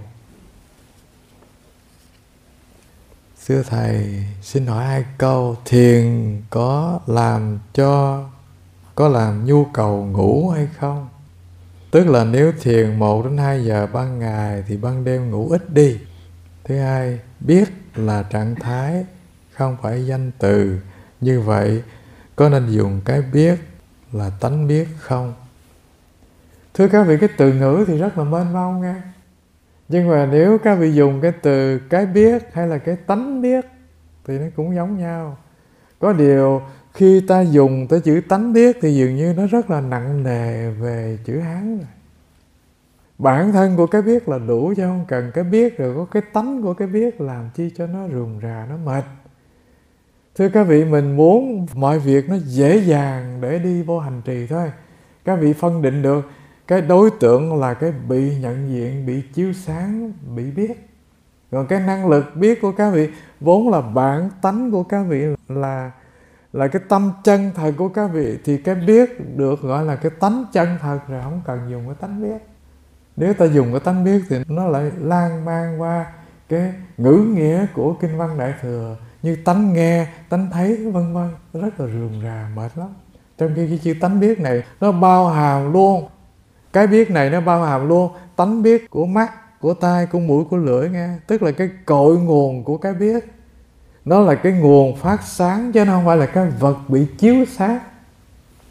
Thưa Thầy, xin hỏi hai câu. Thiền có làm cho, có làm nhu cầu ngủ hay không? Tức là nếu thiền một đến hai giờ ban ngày thì ban đêm ngủ ít đi. Thứ hai, biết là trạng thái, không phải danh từ. Như vậy, có nên dùng cái biết là tánh biết không? Thưa các vị, cái từ ngữ thì rất là mênh mông nghe. Nhưng mà nếu các vị dùng cái từ cái biết hay là cái tánh biết thì nó cũng giống nhau. Có điều khi ta dùng tới chữ tánh biết thì dường như nó rất là nặng nề về chữ Hán rồi. Bản thân của cái biết là đủ, chứ không cần cái biết rồi có cái tánh của cái biết làm chi cho nó rườm rà, nó mệt. Thưa các vị, mình muốn mọi việc nó dễ dàng để đi vô hành trì thôi. Các vị phân định được cái đối tượng là cái bị nhận diện, bị chiếu sáng, bị biết. Còn cái năng lực biết của các vị vốn là bản tánh của các vị, là là cái tâm chân thật của các vị, thì cái biết được gọi là cái tánh chân thật rồi, không cần dùng cái tánh biết. Nếu ta dùng cái tánh biết thì nó lại lan man qua cái ngữ nghĩa của Kinh Văn Đại Thừa, như tánh nghe, tánh thấy, vân vân, rất là rườm rà, mệt lắm. Trong khi cái chữ tánh biết này nó bao hàm luôn, cái biết này nó bao hàm luôn tánh biết của mắt, của tai, của mũi, của lưỡi nghe. Tức là cái cội nguồn của cái biết, nó là cái nguồn phát sáng, chứ nó không phải là cái vật bị chiếu sáng.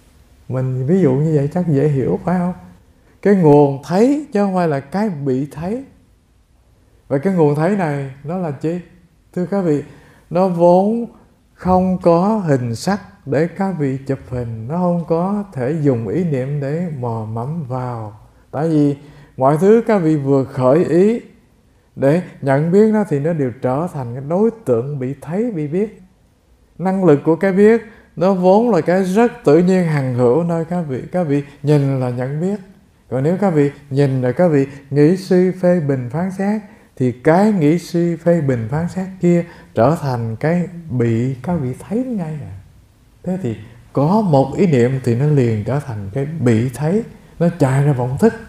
Mình ví dụ như vậy chắc dễ hiểu phải không? Cái nguồn thấy chứ không phải là cái bị thấy. Và cái nguồn thấy này nó là chi? Thưa các vị, nó vốn không có hình sắc để các vị chụp hình, nó không có thể dùng ý niệm để mò mẫm vào. Tại vì mọi thứ các vị vừa khởi ý để nhận biết nó thì nó đều trở thành cái đối tượng bị thấy, bị biết. Năng lực của cái biết nó vốn là cái rất tự nhiên hằng hữu nơi các vị. Các vị nhìn là nhận biết. Còn nếu các vị nhìn rồi các vị nghĩ suy phê bình phán xét, thì cái nghĩ suy phê bình phán xét kia trở thành cái bị các vị thấy ngay à. Thế thì có một ý niệm thì nó liền trở thành cái bị thấy, nó chạy ra vọng thức.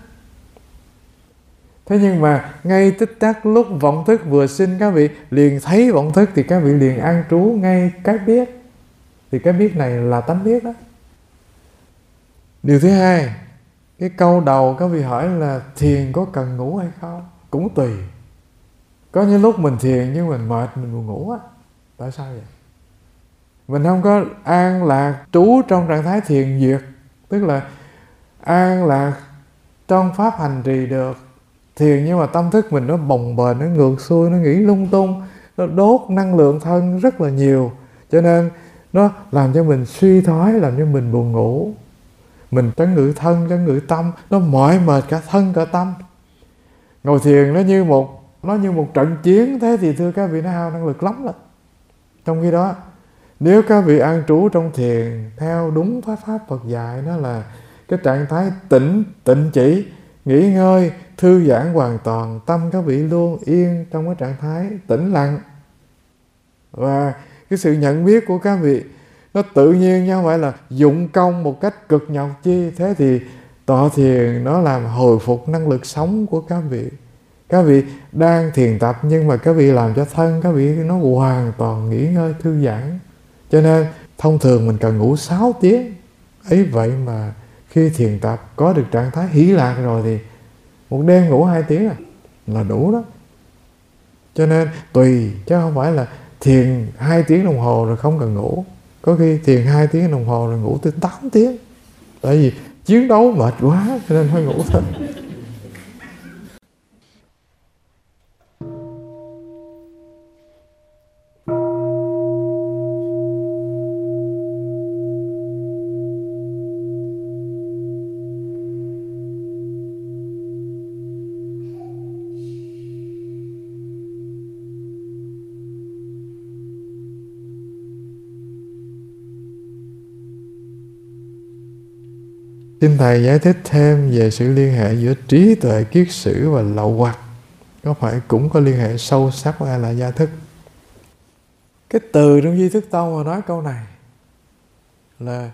Thế nhưng mà ngay tích tắc lúc vọng thức vừa sinh, các vị liền thấy vọng thức thì các vị liền an trú ngay cái biết. Thì cái biết này là tánh biết đó. Điều thứ hai, cái câu đầu các vị hỏi là thiền có cần ngủ hay không? Cũng tùy. Có những lúc mình thiền nhưng mình mệt, mình buồn ngủ á. Tại sao vậy? Mình không có an lạc trú trong trạng thái thiền duyệt, tức là an lạc trong pháp hành trì được. Thiền nhưng mà tâm thức mình nó bồng bềnh, nó ngược xuôi, nó nghĩ lung tung, nó đốt năng lượng thân rất là nhiều. Cho nên nó làm cho mình suy thoái, làm cho mình buồn ngủ. Mình trấn ngự thân, trấn ngự tâm, nó mỏi mệt cả thân cả tâm. Ngồi thiền nó như một nó như một trận chiến, thế thì thưa các vị nó hao năng lực lắm lắm. Trong khi đó, nếu các vị an trú trong thiền theo đúng pháp pháp Phật dạy, nó là cái trạng thái tĩnh, tịnh chỉ, nghỉ ngơi, thư giãn hoàn toàn, tâm các vị luôn yên trong cái trạng thái tĩnh lặng. Và cái sự nhận biết của các vị nó tự nhiên chứ không phải là dụng công một cách cực nhọc chi. Thế thì tọa thiền nó làm hồi phục năng lực sống của các vị. Các vị đang thiền tập nhưng mà các vị làm cho thân các vị nó hoàn toàn nghỉ ngơi thư giãn. Cho nên thông thường mình cần ngủ sáu tiếng. Ấy vậy mà khi thiền tập có được trạng thái hỷ lạc rồi thì một đêm ngủ hai tiếng à, là đủ đó. Cho nên tùy, chứ không phải là thiền hai tiếng đồng hồ rồi không cần ngủ. Có khi thiền hai tiếng đồng hồ rồi ngủ tới tám tiếng. Tại vì chiến đấu mệt quá cho nên phải ngủ thôi. Xin Thầy giải thích thêm về sự liên hệ giữa trí tuệ kiết sử và lậu hoặc. Có phải cũng có liên hệ sâu sắc với A-la gia thức? Cái từ trong Di Thức Tông mà nói câu này là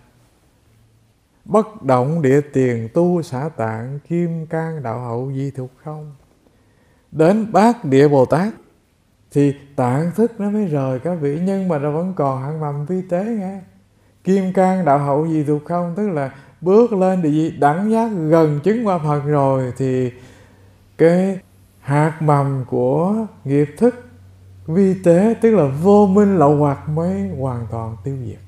bất động địa tiền tu xả tạng, kim cang đạo hậu di thục không. Đến bát địa Bồ Tát thì tạng thức nó mới rời các vị, nhưng mà nó vẫn còn hạng mầm vi tế nghe. Kim cang đạo hậu di thục không, tức là bước lên địa vị đẳng giác gần chứng qua Phật rồi thì cái hạt mầm của nghiệp thức vi tế, tức là vô minh lậu hoặc mới hoàn toàn tiêu diệt.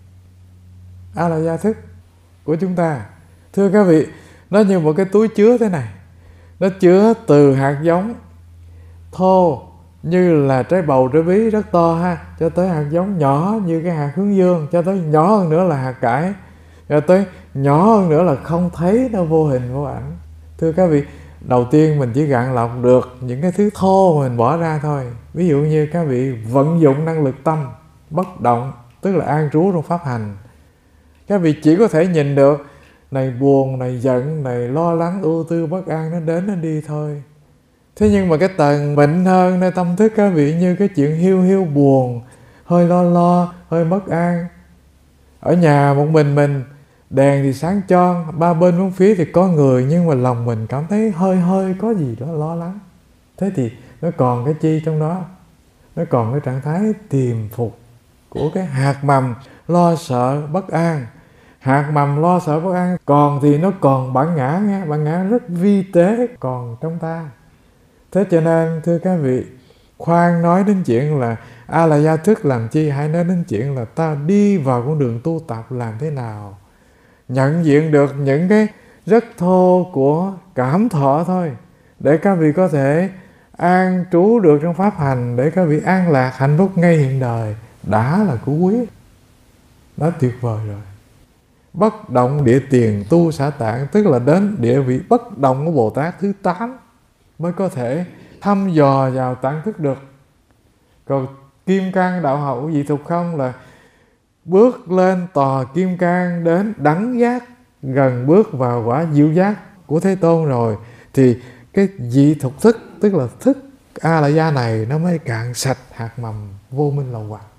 A la gia thức của chúng ta, thưa các vị, nó như một cái túi chứa thế này. Nó chứa từ hạt giống thô như là trái bầu trái bí rất to ha, cho tới hạt giống nhỏ như cái hạt hướng dương, cho tới nhỏ hơn nữa là hạt cải, cho tới nhỏ hơn nữa là không thấy, nó vô hình vô ảnh. Thưa các vị, đầu tiên mình chỉ gạn lọc được những cái thứ thô mà mình bỏ ra thôi. Ví dụ như các vị vận dụng năng lực tâm bất động, tức là an trú trong pháp hành. Các vị chỉ có thể nhìn được này buồn, này giận, này lo lắng, ưu tư, bất an, nó đến nó đi thôi. Thế nhưng mà cái tầng bệnh hơn nơi tâm thức các vị, như cái chuyện hiu hiu buồn, hơi lo lo, hơi bất an. Ở nhà một mình mình, đèn thì sáng choang, ba bên bốn phía thì có người, nhưng mà lòng mình cảm thấy hơi hơi có gì đó lo lắng. Thế thì nó còn cái chi trong đó? Nó còn cái trạng thái tiềm phục của cái hạt mầm lo sợ bất an. Hạt mầm lo sợ bất an còn thì nó còn bản ngã nghe, bản ngã rất vi tế còn trong ta. Thế cho nên thưa các vị, khoan nói đến chuyện là A la gia thức làm chi, hãy nói đến chuyện là ta đi vào con đường tu tập làm thế nào. nhận diện được những cái rất thô của cảm thọ thôi, để các vị có thể an trú được trong pháp hành, để các vị an lạc hạnh phúc ngay hiện đời, đã là cú quý, đó tuyệt vời rồi. Bất động địa tiền tu xả tạng, tức là đến địa vị bất động của Bồ Tát thứ tám mới có thể thăm dò vào tạng thức được. Còn kim cang đạo hậu vị thục không là bước lên tòa kim cang đến đẳng giác, gần bước vào quả diệu giác của Thế Tôn rồi, thì cái vị thục thức, tức là thức A La Gia này, nó mới cạn sạch hạt mầm vô minh lậu hoặc.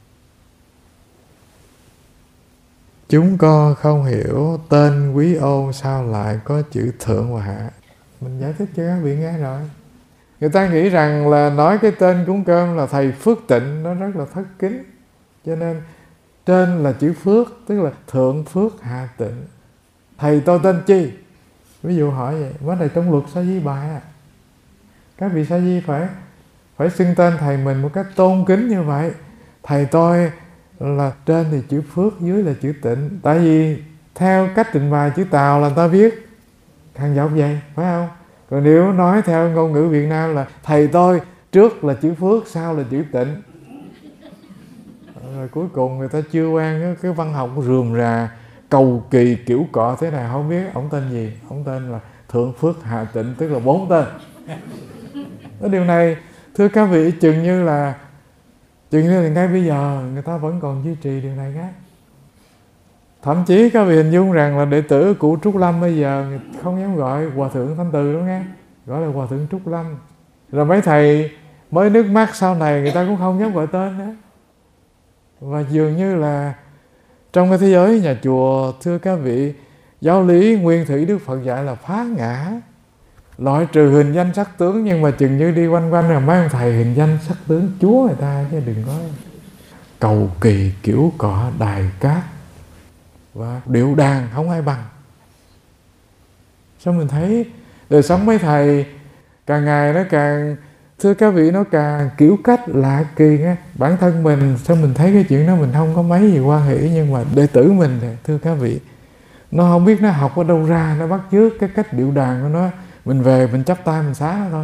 Chúng con không hiểu tên Quý Ôn sao lại có chữ thượng và hạ. Mình giải thích cho các vị nghe rồi. Người ta nghĩ rằng là nói cái tên cúng cơm là thầy Phước Tịnh, nó rất là thất kính, cho nên trên là chữ Phước, tức là thượng Phước hạ Tịnh. Thầy tôi tên chi? Ví dụ hỏi vậy, vấn đề trong luật Sa Di bài à. Các vị Sa Di phải phải xưng tên thầy mình một cách tôn kính như vậy. Thầy tôi là trên thì chữ Phước, dưới là chữ Tịnh. Tại vì theo cách trình bày chữ Tàu là người ta viết hàng dọc vậy, phải không? Còn nếu nói theo ngôn ngữ Việt Nam là thầy tôi trước là chữ Phước, sau là chữ Tịnh. Rồi cuối cùng người ta chưa quen cái, cái văn học rườm rà, cầu kỳ kiểu cọ thế này, không biết ông tên gì. Ông tên là thượng Phước hạ Tịnh, tức là bốn tên. Điều này thưa các vị, chừng như là chừng như là ngay bây giờ người ta vẫn còn duy trì điều này nhé. Thậm chí các vị hình dung rằng là đệ tử của Trúc Lâm bây giờ không dám gọi Hòa Thượng Thanh Từ đâu nghe, gọi là Hòa Thượng Trúc Lâm. Rồi mấy thầy mới nước mắt sau này người ta cũng không dám gọi tên nữa. Và dường như là trong cái thế giới nhà chùa, thưa các vị, giáo lý nguyên thủy Đức Phật dạy là phá ngã, loại trừ hình danh sắc tướng. Nhưng mà chừng như đi quanh quanh là mấy ông thầy hình danh sắc tướng Chúa người ta, chứ đừng có cầu kỳ kiểu cọ đài cát và điệu đàn không ai bằng. Sao mình thấy đời sống mấy thầy càng ngày nó càng, thưa các vị, nó càng kiểu cách lạ kỳ nghe. Bản thân mình sao mình thấy cái chuyện đó mình không có mấy gì quan hỷ, nhưng mà đệ tử mình thì thưa các vị, nó không biết nó học ở đâu ra, nó bắt chước cái cách điệu đàn của nó, mình về mình chắp tay mình xá nó thôi.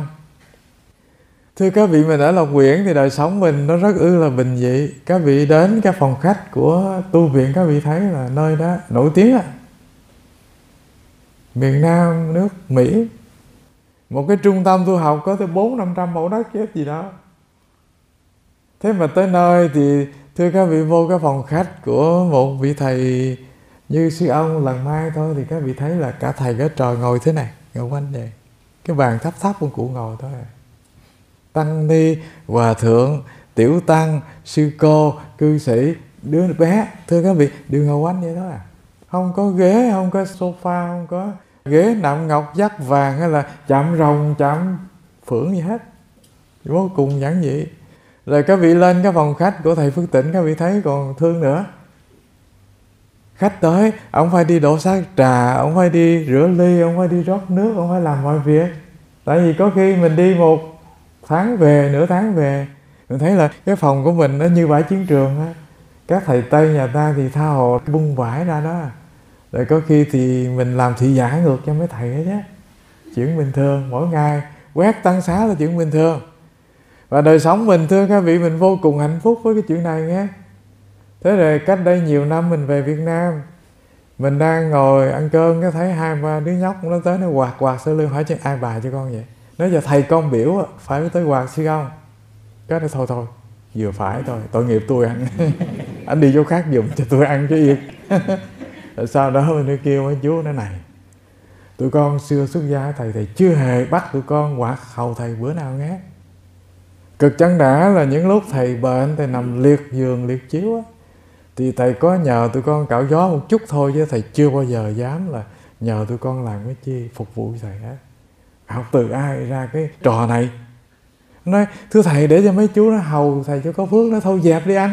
Thưa các vị, mình ở Lộc Quyển thì đời sống mình nó rất ư là bình dị. Các vị đến cái phòng khách của tu viện, các vị thấy là nơi đó nổi tiếng á, miền Nam nước Mỹ, một cái trung tâm tu học có tới bốn năm trăm mẫu đất chết gì đó. Thế mà tới nơi thì thưa các vị, vô cái phòng khách của một vị thầy như sư ông lần mai thôi, thì các vị thấy là cả thầy cả trò ngồi thế này, ngồi quanh vậy, cái bàn thấp thấp con cụ ngồi thôi. Tăng ni, hòa thượng, tiểu tăng, sư cô, cư sĩ, đứa bé, thưa các vị, đều ngồi quanh vậy đó à. Không có ghế, không có sofa, không có ghế nạm ngọc dắt vàng hay là chạm rồng, chạm phượng gì hết, vô cùng giản dị. Rồi các vị lên cái phòng khách của thầy Phước Tịnh, các vị thấy còn thương nữa. Khách tới, ông phải đi đổ sát trà, ông phải đi rửa ly, ông phải đi rót nước, ông phải làm mọi việc. Tại vì có khi mình đi một tháng về, nửa tháng về, mình thấy là cái phòng của mình nó như bãi chiến trường á. Các thầy Tây nhà ta thì tha hồ bung vải ra đó. Rồi có khi thì mình làm thị giả ngược cho mấy thầy ấy chứ. Chuyện bình thường, mỗi ngày quét tăng xá là chuyện bình thường. Và đời sống mình, thưa các vị, mình vô cùng hạnh phúc với cái chuyện này nghe. Thế rồi cách đây nhiều năm mình về Việt Nam, mình đang ngồi ăn cơm, cái thấy hai ba đứa nhóc nó tới, nó quạt quạt sau lưng, hỏi chứ ai bài cho con vậy. Nói giờ thầy con biểu phải tới quạt sư không? Cái đó thôi thôi, vừa phải thôi, tội nghiệp tôi ăn. Anh đi chỗ khác dùng cho tôi ăn chứ yên. Rồi sau đó mình kêu mấy chú nói này, tụi con xưa xuất gia thầy, thầy chưa hề bắt tụi con quạt hầu thầy bữa nào nghe. Cực chẳng đã là những lúc thầy bệnh, thầy nằm liệt giường liệt chiếu á, thì thầy có nhờ tụi con cạo gió một chút thôi, chứ thầy chưa bao giờ dám là nhờ tụi con làm cái chi phục vụ thầy hết. Học từ ai ra cái trò này? Nói thưa thầy, để cho mấy chú nó hầu thầy cho có phước, nó thôi dẹp đi anh.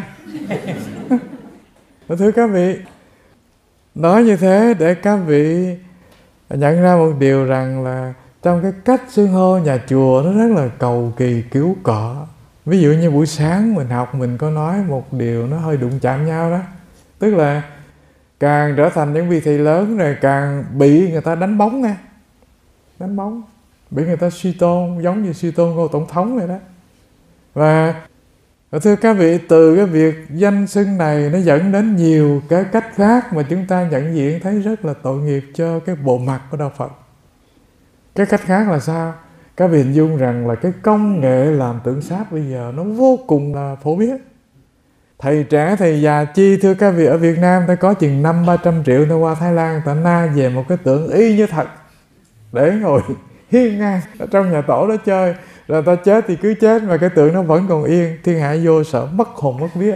Thưa các vị, nói như thế để các vị nhận ra một điều rằng là trong cái cách xưng hô nhà chùa nó rất là cầu kỳ cứu cọ. Ví dụ như buổi sáng mình học, mình có nói một điều nó hơi đụng chạm nhau đó. Tức là Càng trở thành những vị thầy lớn rồi càng bị người ta đánh bóng nha. Đánh bóng. Bị người ta suy tôn, giống như suy tôn ngô tổng thống vậy đó. Và thưa các vị, từ cái việc danh xưng này nó dẫn đến nhiều cái cách khác mà chúng ta nhận diện thấy rất là tội nghiệp cho cái bộ mặt của Đạo Phật. Cái cách khác là sao? Các vị hình dung rằng là cái công nghệ làm tượng sáp bây giờ nó vô cùng là phổ biến. Thầy trẻ, thầy già chi thưa các vị ở Việt Nam ta có chừng năm ba trăm triệu ta qua Thái Lan ta na về một cái tượng y như thật để ngồi hiên ngang ở trong nhà tổ đó chơi. Rồi ta chết thì cứ chết mà cái tượng nó vẫn còn yên, thiên hạ vô sợ mất hồn mất vía.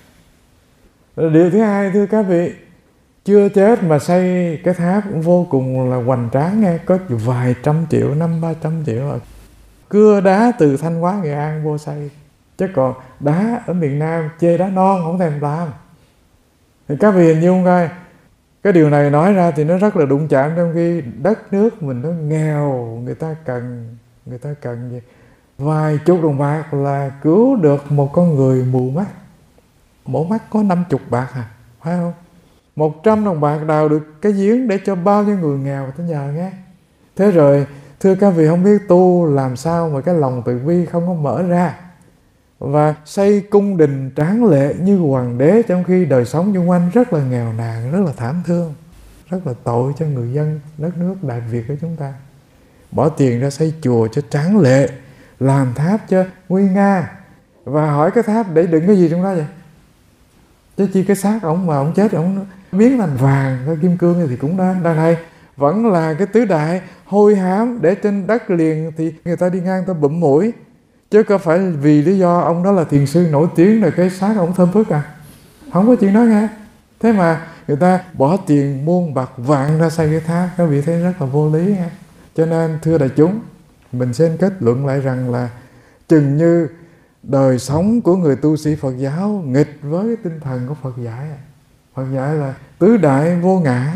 Rồi điều thứ hai thưa các vị, chưa chết mà xây cái tháp cũng vô cùng là hoành tráng nghe, có vài trăm triệu, năm ba trăm triệu rồi. Cưa đá từ Thanh Hóa Nghệ An vô xây, chứ còn đá ở miền Nam chê đá non không thèm làm. Thì các vị hình dung coi, cái điều này nói ra thì nó rất là đụng chạm, trong khi đất nước mình nó nghèo, người ta cần người ta cần gì? Vài chục đồng bạc là cứu được một con người mù mắt. Mỗi mắt có năm chục bạc à, phải không? Một trăm đồng bạc đào được cái giếng để cho bao nhiêu người nghèo người ta nhờ nghe. Thế rồi thưa các vị, không biết tu làm sao mà cái lòng từ bi không có mở ra, và xây cung đình tráng lệ như hoàng đế, trong khi đời sống xung quanh rất là nghèo nàn, rất là thảm thương, rất là tội cho người dân đất nước Đại Việt của chúng ta. Bỏ tiền ra xây chùa cho tráng lệ, làm tháp cho nguy nga, và hỏi cái tháp để đựng cái gì trong đó vậy? Chứ chi cái xác ổng mà ổng chết ổng biến thành vàng hay kim cương thì cũng nên. Đằng này vẫn là cái tứ đại hôi hám để trên đất liền thì người ta đi ngang ta bụm mũi, chứ có phải vì lý do ông đó là thiền sư nổi tiếng rồi cái xác ông thơm phức à? Không có chuyện đó nghe. Thế mà người ta bỏ tiền muôn bạc vạn ra xây cái tháp, các vị thấy rất là vô lý nghe. Cho nên thưa đại chúng, mình xin kết luận lại rằng là chừng như đời sống của người tu sĩ Phật giáo nghịch với cái tinh thần của Phật dạy. Phật dạy là tứ đại vô ngã,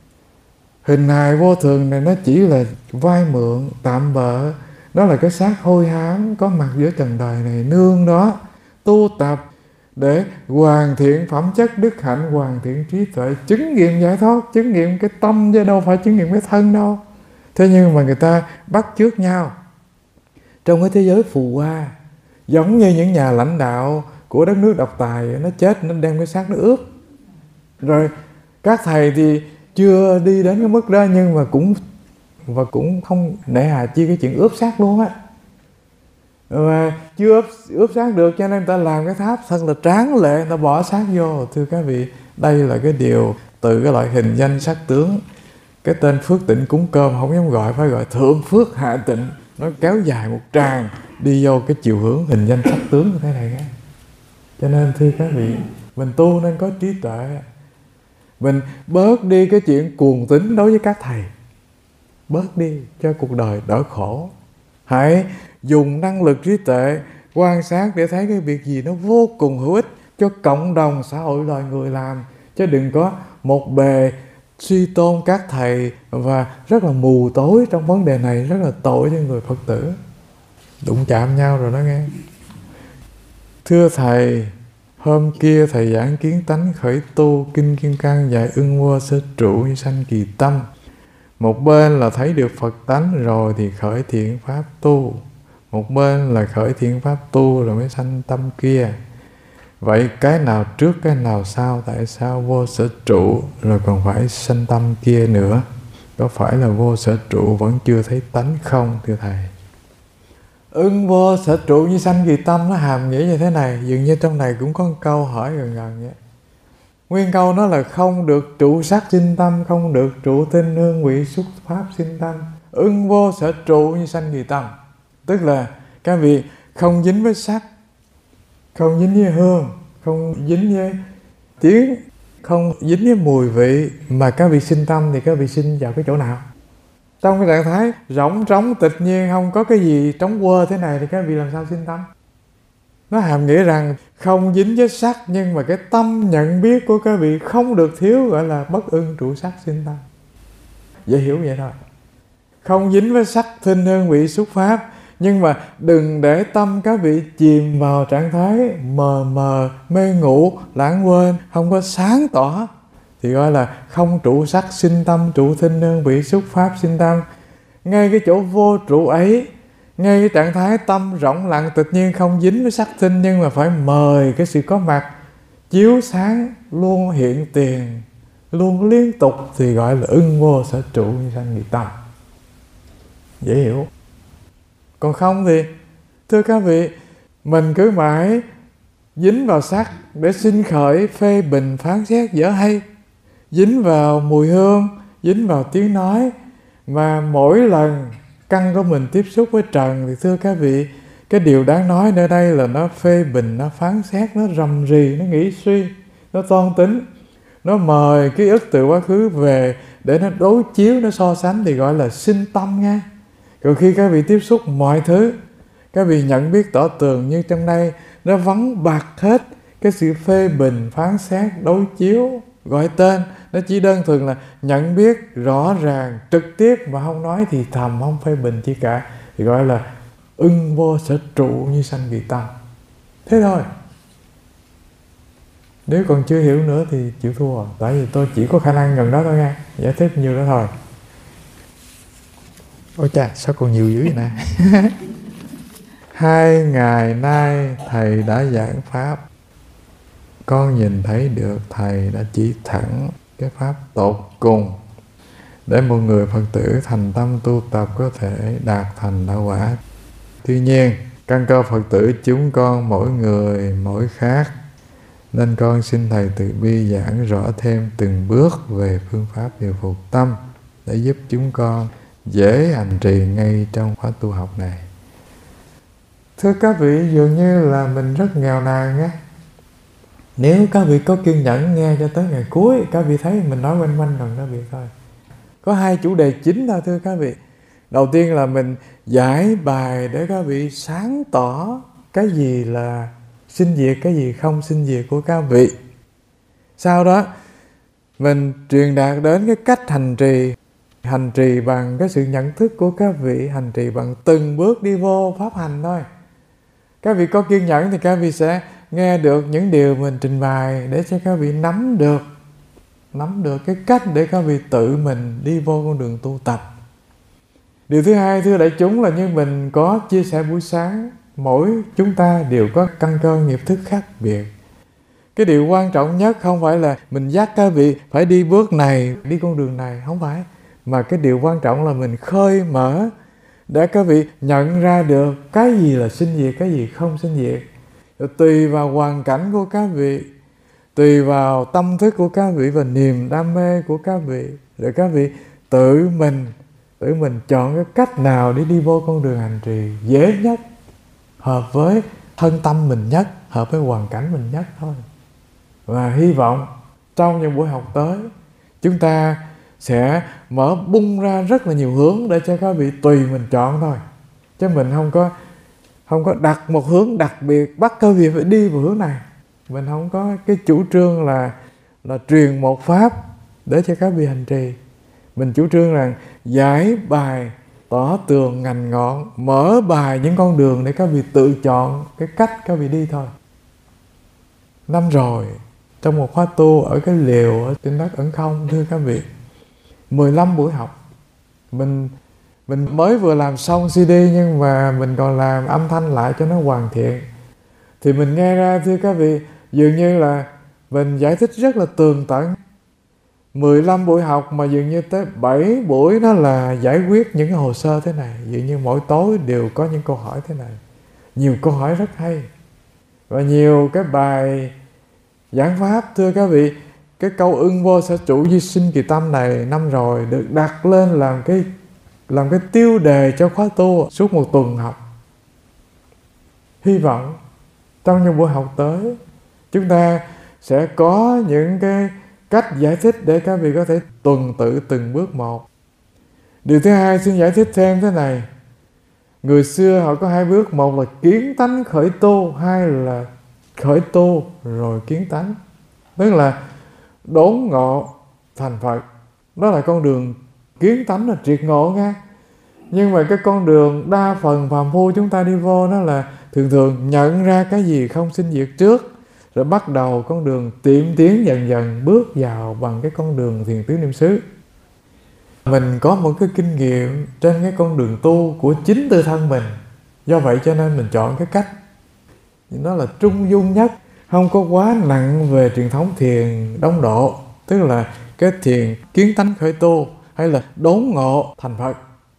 hình hài vô thường này nó chỉ là vai mượn, tạm bợ. Đó là cái xác hôi hám có mặt giữa trần đời này, nương đó tu tập để hoàn thiện phẩm chất đức hạnh, hoàn thiện trí tuệ, chứng nghiệm giải thoát, chứng nghiệm cái tâm chứ đâu phải chứng nghiệm cái thân đâu. Thế nhưng mà người ta bắt chước nhau trong cái thế giới phù hoa, giống như những nhà lãnh đạo của đất nước độc tài, nó chết nó đem cái xác nó ướp. Rồi các thầy thì chưa đi đến cái mức đó, nhưng mà cũng và cũng không nể hà chi cái chuyện ướp xác luôn á. Và chưa ướp, ướp xác được cho nên người ta làm cái tháp thật là tráng lệ, người ta bỏ xác vô. Thưa các vị, đây là cái điều từ cái loại hình danh sắc tướng. Cái tên Phước Tịnh cúng cơm không dám gọi, phải gọi Thượng Phước Hạ Tịnh. Nó kéo dài một tràng đi vô cái chiều hướng hình danh sắc tướng như thế này nghe. Cho nên thưa các vị, mình tu nên có trí tuệ. Mình bớt đi cái chuyện cuồng tín đối với các thầy, bớt đi cho cuộc đời đỡ khổ. Hãy dùng năng lực trí tuệ quan sát để thấy cái việc gì nó vô cùng hữu ích cho cộng đồng xã hội loài người làm, chứ đừng có một bề suy tôn các thầy và rất là mù tối trong vấn đề này, rất là tội cho người Phật tử. Đụng chạm nhau rồi đó nghe. Thưa thầy, hôm kia thầy giảng kiến tánh khởi tu, kinh Kim Cang dạy ưng vô sơ trụ như sanh kỳ tâm. Một bên là thấy được Phật tánh rồi thì khởi thiện pháp tu, một bên là khởi thiện pháp tu rồi mới sanh tâm kia. Vậy cái nào trước cái nào sau? Tại sao vô sở trụ rồi còn phải sanh tâm kia nữa? Có phải là vô sở trụ vẫn chưa thấy tánh không thưa thầy? Ưng vô sở trụ như sanh kỳ tâm nó hàm nghĩa như thế này. Dường như trong này cũng có một câu hỏi gần gần vậy. Nguyên câu nó là không được trụ sắc sinh tâm, không được trụ tinh hương vị xúc pháp sinh tâm. Ưng vô sở trụ như sanh kỳ tâm, tức là các vị không dính với sắc, không dính với hương, không dính với tiếng, không dính với mùi vị, mà các vị sinh tâm thì các vị sinh vào cái chỗ nào? Trong cái trạng thái rỗng trống tịch nhiên, không có cái gì trống quơ thế này thì các vị làm sao sinh tâm? Nó hàm nghĩa rằng không dính với sắc, nhưng mà cái tâm nhận biết của các vị không được thiếu, gọi là bất ưng trụ sắc sinh tâm. Dễ hiểu vậy thôi. Không dính với sắc thinh hương vị xúc pháp, nhưng mà đừng để tâm các vị chìm vào trạng thái mờ mờ, mê ngủ, lãng quên, không có sáng tỏ, thì gọi là không trụ sắc sinh tâm, trụ thinh nương bị xúc pháp sinh tâm. Ngay cái chỗ vô trụ ấy, ngay cái trạng thái tâm rộng lặng tự nhiên không dính với sắc thinh, nhưng mà phải mời cái sự có mặt chiếu sáng luôn hiện tiền, luôn liên tục, thì gọi là ưng vô sở trụ như sanh nghiệp tâm. Dễ hiểu. Còn không thì thưa các vị, mình cứ mãi dính vào sắc để sinh khởi phê bình phán xét dở hay, dính vào mùi hương, dính vào tiếng nói, mà mỗi lần căn của mình tiếp xúc với trần thì thưa các vị, cái điều đáng nói nơi đây là nó phê bình, nó phán xét, nó rầm rì, nó nghĩ suy, nó toan tính, nó mời ký ức từ quá khứ về để nó đối chiếu, nó so sánh, thì gọi là sinh tâm nha. Rồi khi các vị tiếp xúc mọi thứ, các vị nhận biết tỏ tường như trong đây, nó vắng bạc hết cái sự phê bình, phán xét, đối chiếu, gọi tên. Nó chỉ đơn thuần là nhận biết rõ ràng, trực tiếp, mà không nói thì thầm, không phê bình chi cả, thì gọi là ưng vô sở trụ như sanh kỳ tâm. Thế thôi. Nếu còn chưa hiểu nữa thì chịu thua, tại vì tôi chỉ có khả năng gần đó thôi nha, giải thích nhiều đó thôi. Ôi chà, sao còn nhiều dữ vậy nè. Hai ngày nay thầy đã giảng pháp, con nhìn thấy được thầy đã chỉ thẳng cái pháp tột cùng để một người Phật tử thành tâm tu tập có thể đạt thành đạo quả. Tuy nhiên, căn cơ Phật tử chúng con mỗi người mỗi khác, nên con xin thầy từ bi giảng rõ thêm từng bước về phương pháp điều phục tâm để giúp chúng con dễ hành trì ngay trong khóa tu học này. Thưa các vị, dường như là mình rất nghèo nàn nhé. Nếu các vị có kiên nhẫn nghe cho tới ngày cuối, các vị thấy mình nói quanh quanh gần đó việc thôi. Có hai chủ đề chính thôi thưa các vị. Đầu tiên là mình giải bài để các vị sáng tỏ cái gì là sinh diệt, cái gì không sinh diệt của các vị. Sau đó mình truyền đạt đến cái cách hành trì, hành trì bằng cái sự nhận thức của các vị, hành trì bằng từng bước đi vô pháp hành thôi. Các vị có kiên nhẫn thì các vị sẽ nghe được những điều mình trình bày để cho các vị nắm được, nắm được cái cách để các vị tự mình đi vô con đường tu tập. Điều thứ hai thưa đại chúng là như mình có chia sẻ buổi sáng, mỗi chúng ta đều có căn cơ nghiệp thức khác biệt. Cái điều quan trọng nhất không phải là mình dắt các vị phải đi bước này, đi con đường này, không phải. Mà cái điều quan trọng là mình khơi mở để các vị nhận ra được cái gì là sinh diệt, cái gì không sinh diệt. Rồi tùy vào hoàn cảnh của các vị, tùy vào tâm thức của các vị và niềm đam mê của các vị, rồi các vị tự mình tự mình chọn cái cách nào để đi vô con đường hành trì dễ nhất, hợp với thân tâm mình nhất, hợp với hoàn cảnh mình nhất thôi. Và hy vọng trong những buổi học tới, chúng ta sẽ mở bung ra rất là nhiều hướng để cho các vị tùy mình chọn thôi. Chứ mình không có không có đặt một hướng đặc biệt, bắt các vị phải đi vào hướng này. Mình không có cái chủ trương là là truyền một pháp để cho các vị hành trì. Mình chủ trương rằng giải bài, tỏ tường ngành ngọn, mở bài những con đường để các vị tự chọn cái cách các vị đi thôi. Năm rồi, trong một khóa tu ở cái liều ở trên đất ẩn không, thưa các vị, mười lăm buổi học. Mình mình mới vừa làm xong xê đê nhưng mà mình còn làm âm thanh lại cho nó hoàn thiện. Thì mình nghe ra thưa các vị, dường như là mình giải thích rất là tường tận. mười lăm buổi học mà dường như tới bảy buổi nó là giải quyết những cái hồ sơ thế này. Dường như mỗi tối đều có những câu hỏi thế này. Nhiều câu hỏi rất hay. Và nhiều cái bài giảng pháp, thưa các vị, cái câu ưng vô sở trụ di sinh kỳ tâm này năm rồi được đặt lên làm cái làm cái tiêu đề cho khóa tu suốt một tuần học. Hy vọng trong những buổi học tới chúng ta sẽ có những cái cách giải thích để các vị có thể tuần tự từng bước một. Điều thứ hai xin giải thích thêm thế này. Người xưa họ có hai bước, một là kiến tánh khởi tu, hai là khởi tu rồi kiến tánh. Tức là đốn ngộ thành Phật. Đó là con đường kiến tánh là triệt ngộ nha. Nhưng mà cái con đường đa phần phàm phu chúng ta đi vô đó là thường thường nhận ra cái gì không sinh diệt trước, rồi bắt đầu con đường tiệm tiến dần dần bước vào bằng cái con đường thiền tứ niệm xứ. Mình có một cái kinh nghiệm trên cái con đường tu của chính tư thân mình, do vậy cho nên mình chọn cái cách nó là trung dung nhất, không có quá nặng về truyền thống thiền đông độ, tức là cái thiền kiến tánh khởi tu hay là đốn ngộ thành Phật.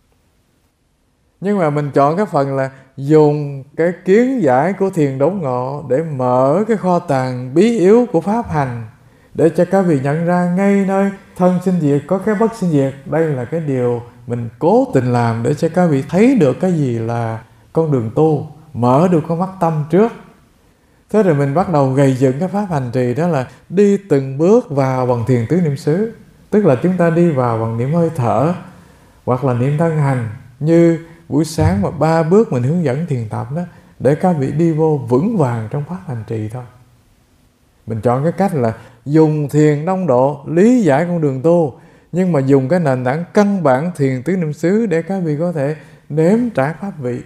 Nhưng mà mình chọn cái phần là dùng cái kiến giải của thiền đốn ngộ để mở cái kho tàng bí yếu của pháp hành, để cho các vị nhận ra ngay nơi thân sinh diệt có cái bất sinh diệt. Đây là cái điều mình cố tình làm để cho các vị thấy được cái gì là con đường tu, mở được con mắt tâm trước. Thế rồi mình bắt đầu gầy dựng cái pháp hành trì, đó là đi từng bước vào bằng thiền tứ niệm xứ. Tức là chúng ta đi vào bằng niệm hơi thở hoặc là niệm thân hành, như buổi sáng mà ba bước mình hướng dẫn thiền tập đó, để các vị đi vô vững vàng trong pháp hành trì thôi. Mình chọn cái cách là dùng thiền đông độ lý giải con đường tu, nhưng mà dùng cái nền tảng căn bản thiền tứ niệm xứ để các vị có thể nếm trải pháp vị.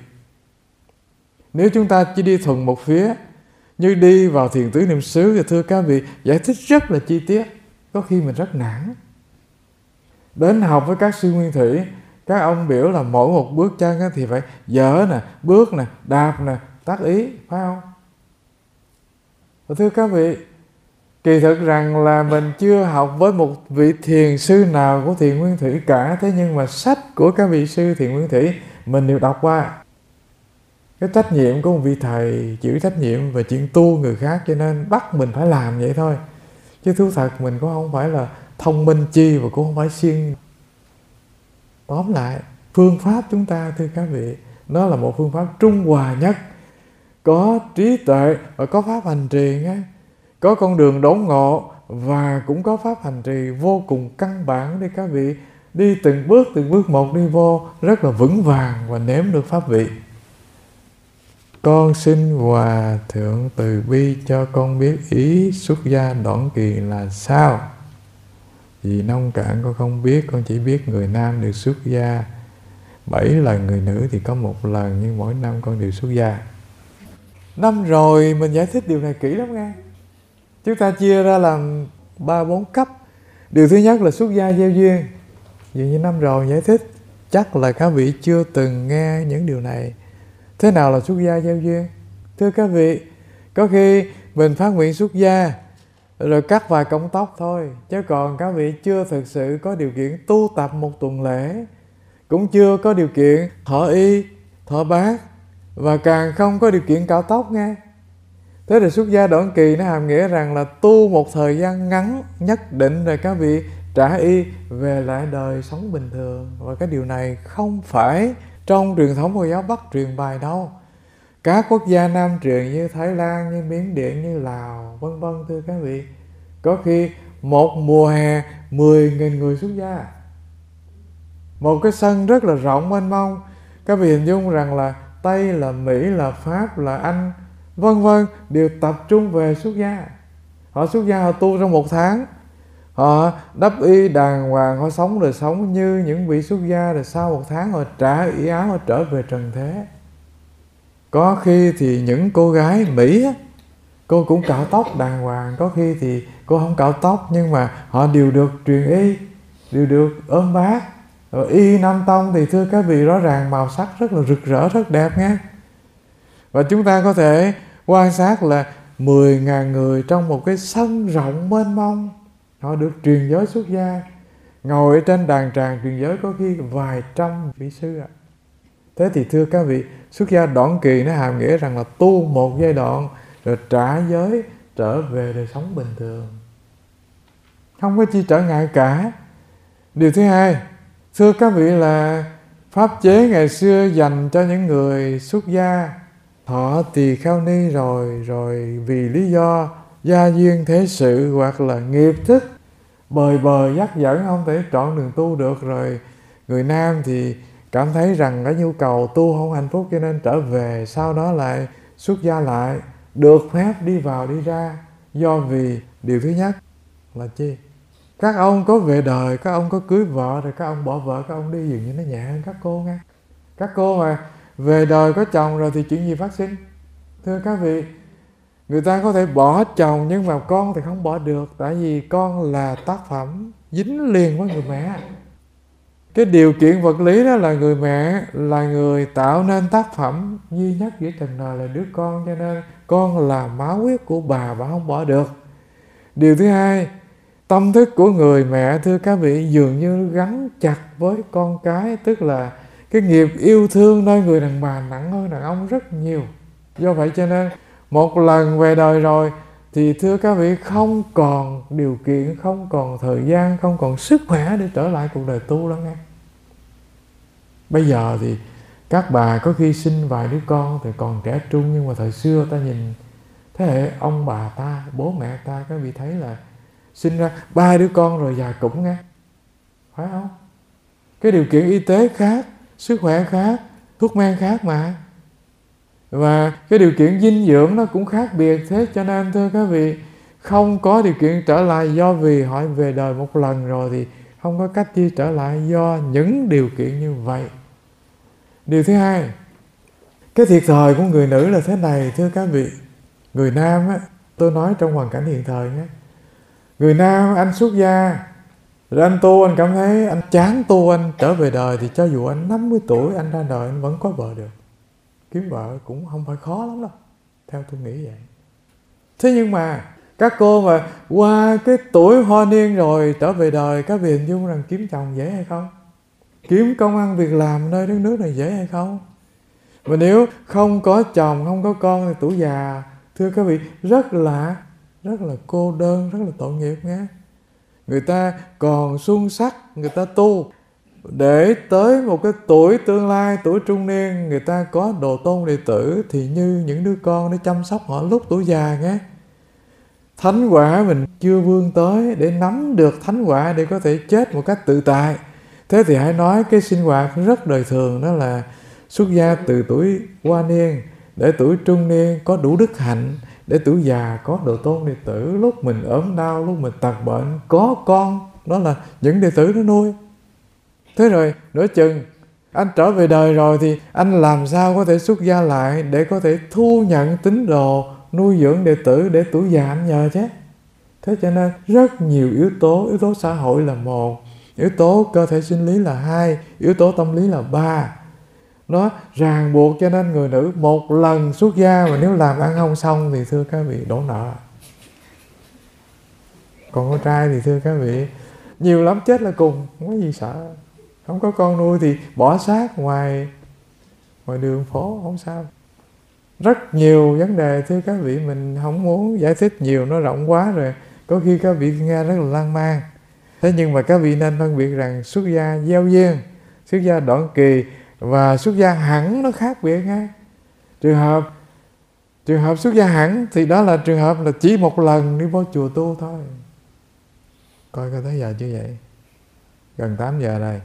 Nếu chúng ta chỉ đi thuần một phía, như đi vào thiền tứ niệm xứ, thì thưa các vị, giải thích rất là chi tiết, có khi mình rất nản. Đến học với các sư nguyên thủy, các ông biểu là mỗi một bước chân thì phải dở nè, bước nè, đạp nè, tác ý, phải không? Và thưa các vị, kỳ thực rằng là mình chưa học với một vị thiền sư nào của thiền nguyên thủy cả, thế nhưng mà sách của các vị sư thiền nguyên thủy mình đều đọc qua. Cái trách nhiệm của một vị thầy chịu trách nhiệm về chuyện tu người khác, cho nên bắt mình phải làm vậy thôi. Chứ thú thật mình cũng không phải là thông minh chi và cũng không phải siêng. Tóm lại, phương pháp chúng ta thưa các vị, nó là một phương pháp trung hòa nhất, có trí tuệ và có pháp hành trì nghe, có con đường đốn ngộ và cũng có pháp hành trì vô cùng căn bản để các vị đi từng bước từng bước một đi vô rất là vững vàng và nếm được pháp vị. Con xin Hòa Thượng từ bi cho con biết ý xuất gia đoạn kỳ là sao? Vì nông cạn con không biết, con chỉ biết người nam được xuất gia bảy lần, người nữ thì có một lần, nhưng mỗi năm con đều xuất gia. Năm rồi mình giải thích điều này kỹ lắm nghe. Chúng ta chia ra làm ba bốn cấp. Điều thứ nhất là xuất gia gieo duyên. Dường như năm rồi giải thích, chắc là các vị chưa từng nghe những điều này. Thế nào là xuất gia gieo duyên? Thưa các vị, có khi mình phát nguyện xuất gia rồi cắt vài cọng tóc thôi, chứ còn các vị chưa thực sự có điều kiện tu tập một tuần lễ, cũng chưa có điều kiện thọ y, thọ bát, và càng không có điều kiện cạo tóc nghe. Thế thì xuất gia đoạn kỳ nó hàm nghĩa rằng là tu một thời gian ngắn nhất định rồi các vị trả y về lại đời sống bình thường. Và cái điều này không phải trong truyền thống Hồi giáo Bắc truyền bài đâu. Các quốc gia Nam truyền như Thái Lan, như Miến Điện, như Lào, vân vân thưa các vị, có khi một mùa hè mười nghìn người xuất gia. Một cái sân rất là rộng mênh mông. Các vị hình dung rằng là Tây, là Mỹ, là Pháp, là Anh, vân vân đều tập trung về xuất gia. Họ xuất gia, họ tu trong một tháng, họ đắp y đàng hoàng, họ sống đời sống như những vị xuất gia, rồi sau một tháng họ trả y áo, họ trở về trần thế. Có khi thì những cô gái Mỹ á, cô cũng cạo tóc đàng hoàng, có khi thì cô không cạo tóc, nhưng mà họ đều được truyền y, đều được ôm bát. Rồi y Nam Tông thì thưa các vị, rõ ràng màu sắc rất là rực rỡ, rất đẹp nghe. Và chúng ta có thể quan sát là mười ngàn người trong một cái sân rộng mênh mông, họ được truyền giới xuất gia, ngồi trên đàn tràng truyền giới có khi vài trăm vị sư ạ. Thế thì thưa các vị, xuất gia đoạn kỳ nó hàm nghĩa rằng là tu một giai đoạn rồi trả giới trở về đời sống bình thường, không có chi trở ngại cả. Điều thứ hai, thưa các vị, là pháp chế ngày xưa dành cho những người xuất gia thọ tỳ kheo ni rồi rồi vì lý do gia duyên thế sự hoặc là nghiệp thức bời bời dắt dẫn không thể chọn đường tu được, rồi người nam thì cảm thấy rằng cái nhu cầu tu không hạnh phúc cho nên trở về, sau đó lại xuất gia lại, được phép đi vào đi ra. Do vì điều thứ nhất là chi? Các ông có về đời, các ông có cưới vợ rồi các ông bỏ vợ, các ông đi dường như nó nhẹ hơn các cô nghe. Các cô mà về đời có chồng rồi thì chuyện gì phát sinh? Thưa các vị, Người ta có thể bỏ chồng nhưng mà con thì không bỏ được, tại vì con là tác phẩm dính liền với người mẹ. Cái điều kiện vật lý đó là người mẹ là người tạo nên tác phẩm duy nhất giữa trần đời là đứa con, cho nên con là máu huyết của bà, bà không bỏ được. Điều thứ hai, tâm thức của người mẹ thưa các vị dường như gắn chặt với con cái, tức là cái nghiệp yêu thương nơi người đàn bà nặng hơn đàn ông rất nhiều. Do vậy cho nên một lần về đời rồi thì thưa các vị không còn điều kiện, không còn thời gian, không còn sức khỏe để trở lại cuộc đời tu đâu nghe. Bây giờ thì các bà có khi sinh vài đứa con thì còn trẻ trung, nhưng mà thời xưa ta nhìn thế hệ ông bà ta, bố mẹ ta, các vị thấy là sinh ra ba đứa con rồi già cũng nghe, phải không? Cái điều kiện y tế khác, sức khỏe khác, thuốc men khác mà, và cái điều kiện dinh dưỡng nó cũng khác biệt. Thế cho nên thưa các vị không có điều kiện trở lại, do vì họ về đời một lần rồi thì không có cách chi trở lại do những điều kiện như vậy. Điều thứ hai, cái thiệt thòi của người nữ là thế này thưa các vị. Người nam á, tôi nói trong hoàn cảnh hiện thời nhé, người nam anh xuất gia rồi anh tu, anh cảm thấy anh chán tu, anh trở về đời thì cho dù anh năm mươi tuổi anh ra đời anh vẫn có vợ được. Kiếm vợ cũng không phải khó lắm đâu, theo tôi nghĩ vậy. Thế nhưng mà các cô mà qua cái tuổi hoa niên rồi trở về đời, các vị hình dung rằng kiếm chồng dễ hay không? Kiếm công ăn việc làm nơi đất nước này dễ hay không? Và nếu không có chồng, không có con thì tuổi già thưa các vị rất là rất là cô đơn, rất là tội nghiệp nghe. Người ta còn xuân sắc, người ta tu để tới một cái tuổi tương lai, tuổi trung niên, người ta có đồ tôn đệ tử thì như những đứa con để chăm sóc họ lúc tuổi già nghe. Thánh quả mình chưa vươn tới để nắm được thánh quả để có thể chết một cách tự tại. Thế thì hãy nói cái sinh hoạt rất đời thường, đó là xuất gia từ tuổi hoa niên để tuổi trung niên có đủ đức hạnh, để tuổi già có đồ tôn đệ tử, lúc mình ốm đau, lúc mình tật bệnh có con, đó là những đệ tử nó nuôi. Thế rồi nửa chừng anh trở về đời rồi thì anh làm sao có thể xuất gia lại để có thể thu nhận tín đồ, nuôi dưỡng đệ tử để tuổi già anh nhờ chứ. Thế cho nên rất nhiều yếu tố, yếu tố xã hội là một, yếu tố cơ thể sinh lý là hai, yếu tố tâm lý là ba. Nó ràng buộc cho nên người nữ một lần xuất gia mà nếu làm ăn không xong thì thưa các vị đổ nợ. Còn con trai thì thưa các vị nhiều lắm chết là cùng, không có gì sợ. Không có con nuôi thì bỏ xác ngoài ngoài đường phố không sao. Rất nhiều vấn đề thưa các vị mình không muốn giải thích nhiều, nó rộng quá rồi, có khi các vị nghe rất là lan man. Thế nhưng mà các vị nên phân biệt rằng xuất gia gieo duyên, xuất gia đoạn kỳ và xuất gia hẳn nó khác biệt nha. Trường hợp trường hợp xuất gia hẳn thì đó là trường hợp là chỉ một lần đi vô chùa tu thôi. Coi coi tới giờ chưa vậy? Gần tám giờ rồi.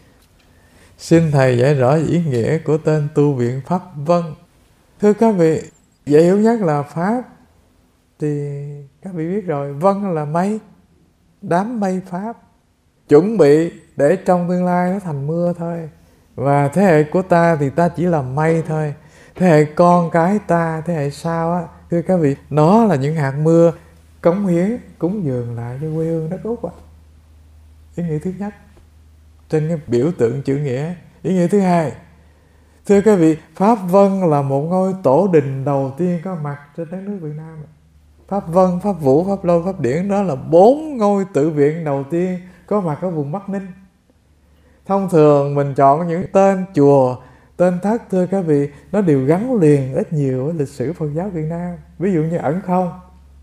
Xin Thầy giải rõ ý nghĩa của tên tu viện Pháp Vân. Thưa các vị, dễ hiểu nhất là Pháp thì các vị biết rồi, Vân là mây, đám mây Pháp, chuẩn bị để trong tương lai nó thành mưa thôi. Và thế hệ của ta thì ta chỉ là mây thôi. Thế hệ con cái ta, thế hệ sau á, thưa các vị, nó là những hạt mưa cống hiến, cúng dường lại cho quê hương đất Úc ạ. Ý nghĩa thứ nhất, trên cái biểu tượng chữ nghĩa. Ý nghĩa thứ hai, thưa các vị, Pháp Vân là một ngôi tổ đình đầu tiên có mặt trên đất nước Việt Nam. Pháp Vân, Pháp Vũ, Pháp Lôi, Pháp Điển, đó là bốn ngôi tự viện đầu tiên có mặt ở vùng Bắc Ninh. Thông thường mình chọn những tên chùa, tên thất thưa các vị, nó đều gắn liền ít nhiều với lịch sử Phật giáo Việt Nam. Ví dụ như Ẩn Không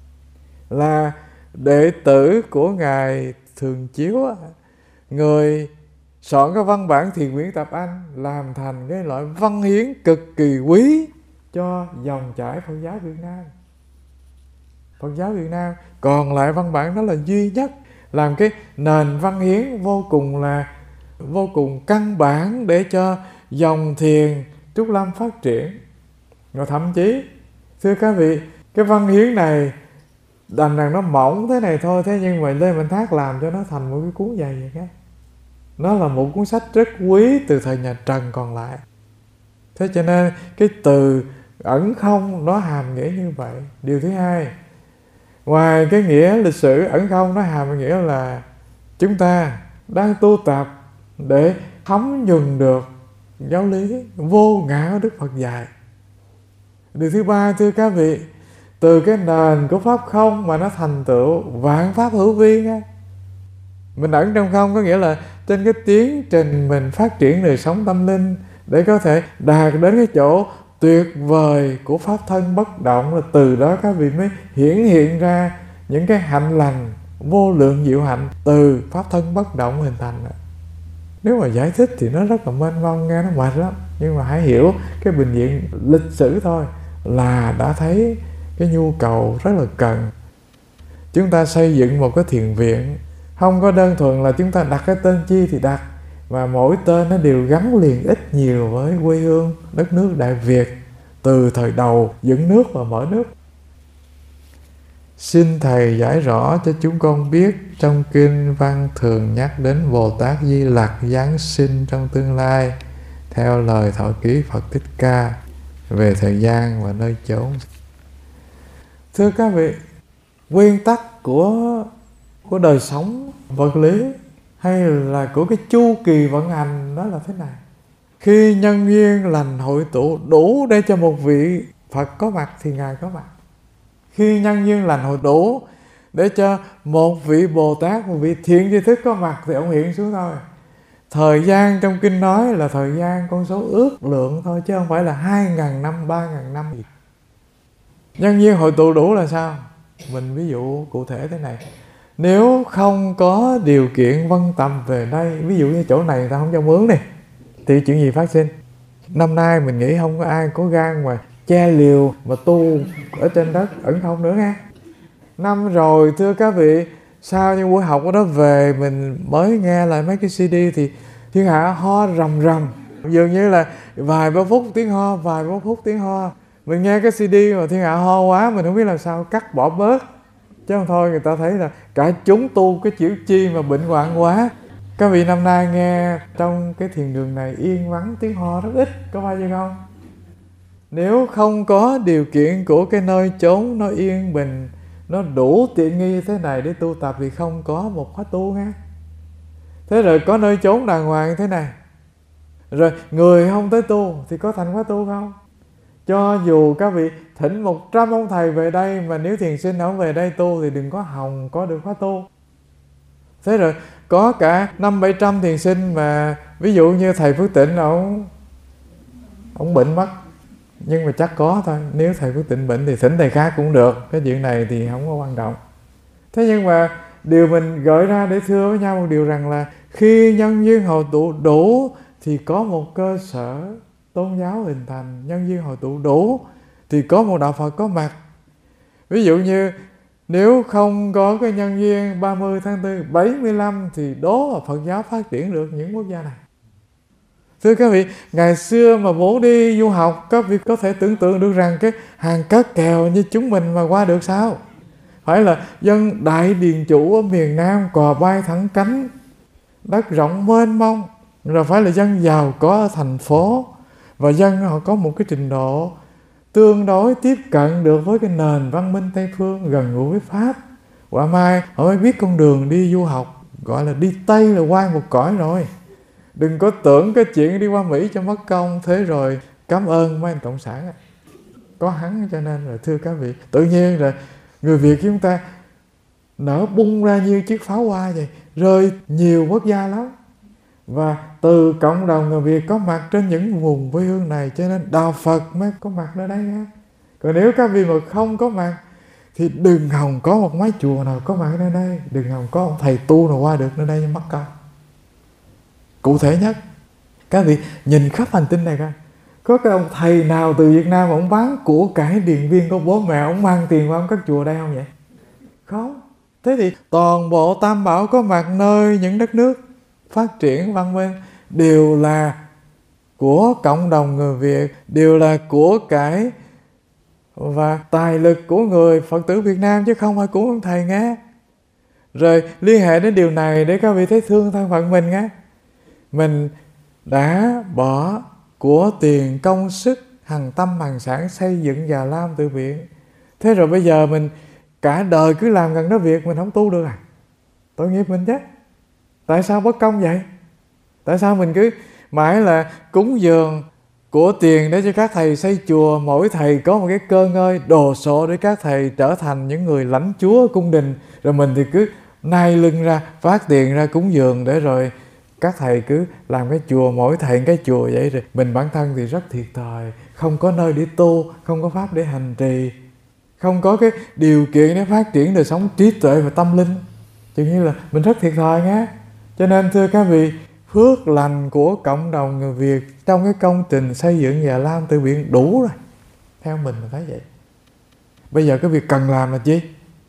là đệ tử của Ngài Thường Chiếu, người soạn cái văn bản Thiền Quyển Tập Anh, làm thành cái loại văn hiến cực kỳ quý cho dòng chảy Phật giáo Việt Nam. Phật giáo Việt Nam còn lại văn bản đó là duy nhất, làm cái nền văn hiến vô cùng là vô cùng căn bản để cho dòng thiền Trúc Lâm phát triển. Rồi thậm chí thưa các vị, cái văn hiến này đành rằng nó mỏng thế này thôi, thế nhưng mà Lê Mạnh Thác làm cho nó thành một cái cuốn dày vậy đó. Nó là một cuốn sách rất quý từ thời nhà Trần còn lại. Thế cho nên cái từ ẩn không nó hàm nghĩa như vậy. Điều thứ hai, ngoài cái nghĩa lịch sử, ẩn không nó hàm nghĩa là chúng ta đang tu tập để thấm nhuần được giáo lý vô ngã của Đức Phật dạy. Điều thứ ba, thưa các vị, từ cái nền của pháp không mà nó thành tựu vạn pháp hữu vi nha. Mình ẩn trong không có nghĩa là trên cái tiến trình mình phát triển đời sống tâm linh để có thể đạt đến cái chỗ tuyệt vời của pháp thân bất động, là từ đó các vị mới hiển hiện ra những cái hạnh lành vô lượng diệu hạnh từ pháp thân bất động hình thành. Nếu mà giải thích thì nó rất là mênh mông, nghe nó mệt lắm, nhưng mà hãy hiểu cái bình diện lịch sử thôi là đã thấy cái nhu cầu rất là cần. Chúng ta xây dựng một cái thiền viện không có đơn thuần là chúng ta đặt cái tên chi thì đặt, mà mỗi tên nó đều gắn liền ít nhiều với quê hương đất nước Đại Việt từ thời đầu dựng nước và mở nước. Xin Thầy giải rõ cho chúng con biết, trong kinh văn thường nhắc đến Bồ Tát Di Lặc giáng sinh trong tương lai theo lời thọ ký Phật Thích Ca về thời gian và nơi chốn. Thưa các vị, nguyên tắc của của đời sống vật lý hay là của cái chu kỳ vận hành đó là thế này: khi nhân duyên lành hội tụ đủ để cho một vị Phật có mặt thì Ngài có mặt. Khi nhân duyên lành hội tụ để cho một vị Bồ Tát, một vị thiện tri thức có mặt thì ông hiện xuống thôi. Thời gian trong kinh nói là thời gian con số ước lượng thôi, chứ không phải là hai ngàn năm, ba ngàn năm. Nhân duyên hội tụ đủ là sao? Mình ví dụ cụ thể thế này: nếu không có điều kiện vân tầm về đây, ví dụ như chỗ này người ta không cho mướn đi, thì chuyện gì phát sinh? Năm nay mình nghĩ không có ai có gan mà che liều mà tu ở trên đất ẩn không nữa nghe. Năm rồi thưa các vị, sau những buổi học của đó về mình mới nghe lại mấy cái xê đê thì thiên hạ ho rầm rầm, dường như là vài ba phút tiếng ho, vài ba phút tiếng ho. Mình nghe cái xê đê mà thiên hạ ho quá, mình không biết làm sao cắt bỏ bớt, chứ không thôi người ta thấy là cả chúng tu cái chữ chi mà bệnh hoạn quá. Các vị năm nay nghe trong cái thiền đường này yên vắng, tiếng ho rất ít, có phải vậy không? Nếu không có điều kiện của cái nơi chốn nó yên bình, nó đủ tiện nghi thế này để tu tập thì không có một khóa tu ha. Thế rồi có nơi chốn đàng hoàng thế này, rồi người không tới tu thì có thành khóa tu không? Cho dù các vị thỉnh một trăm ông thầy về đây mà nếu thiền sinh không về đây tu thì đừng có hòng có được khóa tu. Thế rồi có cả năm bảy trăm thiền sinh mà ví dụ như thầy Phước Tịnh ông ông bệnh mất, nhưng mà chắc có thôi. Nếu thầy Phước Tịnh bệnh thì thỉnh thầy khác cũng được, cái chuyện này thì không có quan trọng. Thế nhưng mà điều mình gợi ra để thưa với nhau một điều rằng là khi nhân duyên hội tụ đủ thì có một cơ sở tôn giáo hình thành. Nhân duyên hội tụ đủ thì có một đạo Phật có mặt. Ví dụ như nếu không có cái nhân duyên ba mươi tháng tư bảy mươi lăm thì đố là Phật giáo phát triển được những quốc gia này. Thưa các vị, ngày xưa mà muốn đi du học, các vị có thể tưởng tượng được rằng cái hàng cát kèo như chúng mình mà qua được sao? Phải là dân đại điền chủ ở miền Nam cò bay thẳng cánh, đất rộng mênh mông, rồi phải là dân giàu có ở thành phố, và dân họ có một cái trình độ tương đối tiếp cận được với cái nền văn minh Tây Phương, gần gũi với Pháp. Quả mai họ mới biết con đường đi du học, gọi là đi Tây là qua một cõi rồi. Đừng có tưởng cái chuyện đi qua Mỹ cho mất công, thế rồi cảm ơn mấy anh cộng sản. Có hắn cho nên là thưa các vị, tự nhiên rồi người Việt chúng ta nở bung ra như chiếc pháo hoa vậy, rơi nhiều quốc gia lắm. Và từ cộng đồng người Việt có mặt trên những vùng quê hương này, cho nên đạo Phật mới có mặt ở đây nha. Còn nếu các vị mà không có mặt thì đừng hòng có một mái chùa nào có mặt ở đây, đừng hòng có một thầy tu nào qua được nơi đây mất công. Cụ thể nhất, các vị nhìn khắp hành tinh này coi, có cái ông thầy nào từ Việt Nam ông bán của cải Điện Biên có bố mẹ ông mang tiền qua ông cất chùa đây không vậy? Không. Thế thì toàn bộ Tam Bảo có mặt nơi những đất nước phát triển văn minh đều là của cộng đồng người Việt, đều là của cải và tài lực của người Phật tử Việt Nam, chứ không phải của ông thầy nghe. Rồi liên hệ đến điều này để các vị thấy thương thân phận mình nghe. Mình đã bỏ của tiền công sức hằng tâm hằng sản xây dựng Già Lam Tự Viện. Thế rồi bây giờ mình cả đời cứ làm gần đó việc, mình không tu được à? Tội nghiệp mình chứ. Tại sao bất công vậy? Tại sao mình cứ mãi là cúng dường của tiền để cho các thầy xây chùa, mỗi thầy có một cái cơ ngơi đồ sộ để các thầy trở thành những người lãnh chúa cung đình, rồi mình thì cứ nai lưng ra phát tiền ra cúng dường để rồi các thầy cứ làm cái chùa, mỗi thầy cái chùa vậy, rồi mình bản thân thì rất thiệt thòi, không có nơi để tu, không có pháp để hành trì, không có cái điều kiện để phát triển đời sống trí tuệ và tâm linh, chừng như là mình rất thiệt thòi nhé. Cho nên thưa các vị, phước lành của cộng đồng người Việt trong cái công trình xây dựng Già Lam Tự Viện đủ rồi. Theo mình là thấy vậy. Bây giờ cái việc cần làm là chi?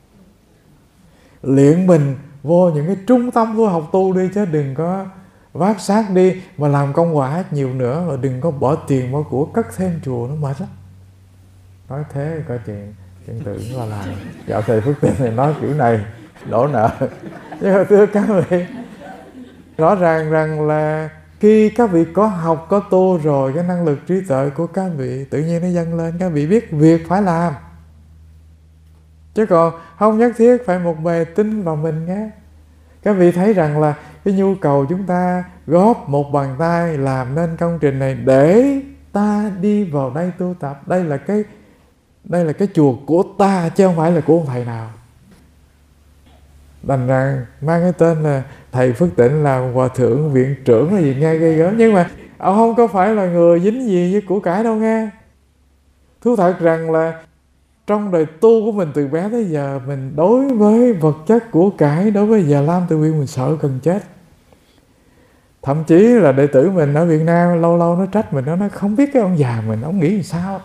Luyện mình vô những cái trung tâm của học tu đi, chứ đừng có vác xác đi mà làm công quả nhiều nữa, và đừng có bỏ tiền bỏ của cất thêm chùa, nó mệt lắm. Nói thế coi chuyện chuyện tưởng là làm. Dạo thầy Phước Tịnh này nói kiểu này đổ nợ. Nhưng mà thưa các vị, rõ ràng rằng là khi các vị có học, có tu rồi, cái năng lực trí tuệ của các vị tự nhiên nó dâng lên, các vị biết việc phải làm. Chứ còn không nhất thiết phải một bề tin vào mình nhé. Các vị thấy rằng là cái nhu cầu chúng ta góp một bàn tay làm nên công trình này để ta đi vào đây tu tập. Đây là cái đây là cái chùa của ta, chứ không phải là của ông thầy nào. Đành rằng mang cái tên là thầy Phước Tịnh là hòa thượng viện trưởng là gì nghe ghê gớm, nhưng mà ông không có phải là người dính gì với của cải đâu nghe. Thú thật rằng là trong đời tu của mình từ bé tới giờ, mình đối với vật chất của cải, đối với Già Lam Tự Viện mình sợ gần chết. Thậm chí là đệ tử mình ở Việt Nam lâu lâu nó trách mình, nó nói không biết cái ông già mình ông nghĩ làm sao.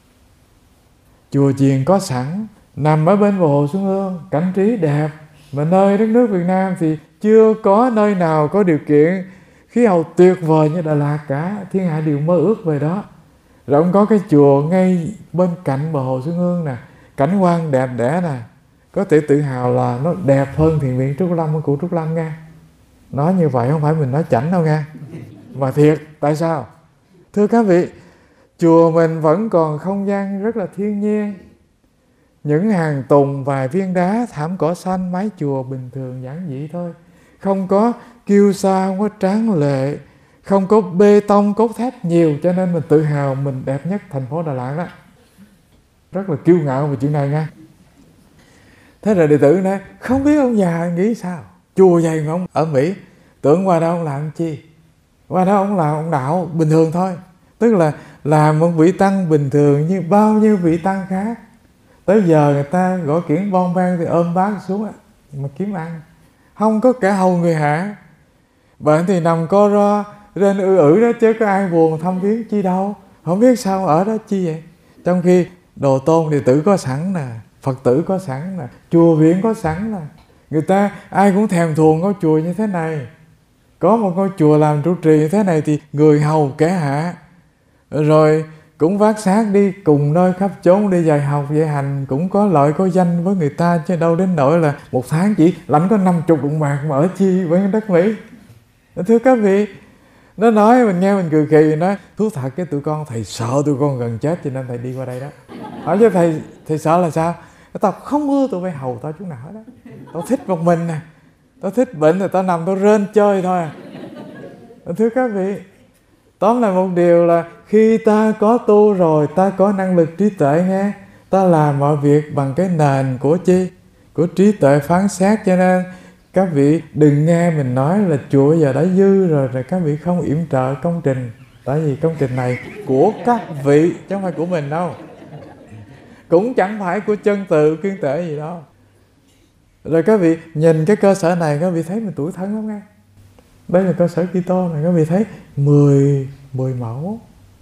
Chùa chiền có sẵn, nằm ở bên bờ hồ Xuân Hương, cảnh trí đẹp, mà nơi đất nước Việt Nam thì chưa có nơi nào có điều kiện khí hậu tuyệt vời như Đà Lạt cả. Thiên hạ đều mơ ước về đó. Rồi ông có cái chùa ngay bên cạnh bờ hồ Xuân Hương nè, cảnh quan đẹp đẽ nè, có thể tự hào là nó đẹp hơn thiền viện Trúc Lâm của Trúc Lâm nghe. Nói như vậy không phải mình nói chảnh đâu nghe, mà thiệt. Tại sao? Thưa các vị, chùa mình vẫn còn không gian rất là thiên nhiên. Những hàng tùng, vài viên đá, thảm cỏ xanh, mái chùa bình thường giản dị thôi. Không có kiêu sa, không có tráng lệ, không có bê tông cốt thép nhiều, cho nên mình tự hào mình đẹp nhất thành phố Đà Lạt đó. Rất là kiêu ngạo về chuyện này nha. Thế rồi đệ tử nói không biết ông già nghĩ sao, chùa vậy mà ông ở Mỹ, tưởng qua đó ông làm chi? Qua đó ông làm ông đạo bình thường thôi. Tức là làm một vị tăng bình thường như bao nhiêu vị tăng khác. Tới giờ người ta gõ kiển bon ban thì ôm bát xuống mà kiếm ăn, không có cả hầu người hạ. Bệnh thì nằm co ro trên ư ử đó, chứ có ai buồn thăm viếng chi đâu. Không biết sao ở đó chi vậy. Trong khi đồ tôn đệ tử có sẵn nè, Phật tử có sẵn nè, chùa viện có sẵn nè. Người ta ai cũng thèm thuồng ngôi chùa như thế này. Có một ngôi chùa làm trụ trì như thế này thì người hầu kẻ hạ, rồi cũng vác xác đi cùng nơi khắp chốn đi dạy học dạy hành, cũng có lợi có danh với người ta, chứ đâu đến nỗi là một tháng chỉ lãnh có năm chục đồng bạc mà ở chi với đất Mỹ. Thưa các vị, nó nói mình nghe mình cười kỳ, nói thú thật cái tụi con thầy sợ tụi con gần chết cho nên thầy đi qua đây đó. Hỏi chứ thầy thầy sợ là sao? Tao không ưa tụi bay hầu tao chút nào hết đó. Tao thích một mình nè, tao thích bệnh thì tao nằm tao rên chơi thôi à. Thưa các vị, tóm lại một điều là khi ta có tu rồi, ta có năng lực trí tuệ nghe, ta làm mọi việc bằng cái nền của chi? Của trí tuệ phán xét. Cho nên các vị đừng nghe mình nói là chùa giờ đã dư rồi, rồi các vị không yểm trợ công trình. Tại vì công trình này của các vị chứ không phải của mình đâu. Cũng chẳng phải của chân tự kiên tể gì đâu. Rồi các vị nhìn cái cơ sở này, các vị thấy mình tủi thân lắm nghe. Đây là cơ sở Kitô này, các vị thấy mười, mười mẫu.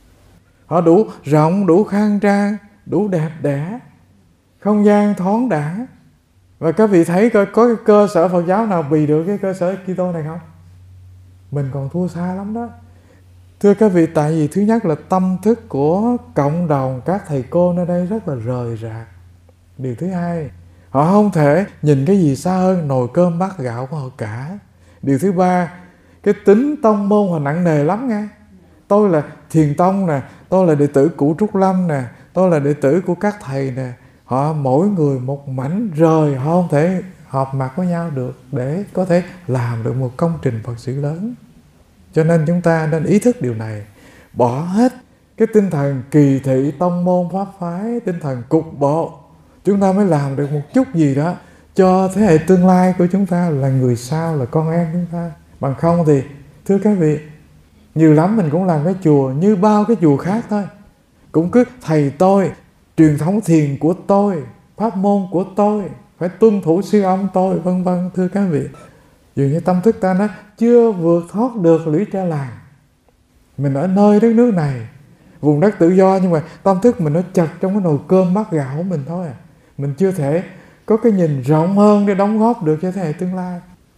Họ đủ rộng, đủ khang trang, đủ đẹp đẽ, không gian thoáng đã. Và các vị thấy coi có cái cơ sở Phật giáo nào bì được cái cơ sở Kitô này không? Mình còn thua xa lắm đó. Thưa các vị, tại vì thứ nhất là tâm thức của cộng đồng các thầy cô nơi đây rất là rời rạc. Điều thứ hai, họ không thể nhìn cái gì xa hơn nồi cơm bát gạo của họ cả. Điều thứ ba, cái tính tông môn họ nặng nề lắm nghe. tôi là Thiền Tông nè, tôi là đệ tử của Trúc Lâm nè, tôi là đệ tử của các thầy nè. Họ mỗi người một mảnh rời, họ không thể họp mặt với nhau được để có thể làm được một công trình Phật sự lớn. Cho nên chúng ta nên ý thức điều này, bỏ hết cái tinh thần kỳ thị tông môn pháp phái, tinh thần cục bộ. Chúng ta mới làm được một chút gì đó cho thế hệ tương lai của chúng ta, là người sau, là con em chúng ta. Bằng không thì thưa các vị, nhiều lắm mình cũng làm cái chùa như bao cái chùa khác thôi, cũng cứ thầy tôi, truyền thống thiền của tôi, pháp môn của tôi, phải tuân thủ sư ông tôi, vân vân. Thưa các vị, dường như tâm thức ta nó chưa vượt thoát được lũy tre làng. Mình ở nơi đất nước này, vùng đất tự do, nhưng mà tâm thức mình nó chật trong cái nồi cơm bát gạo của mình thôi à. Mình chưa thể có cái nhìn rộng hơn để đóng góp được cho thế hệ tương lai.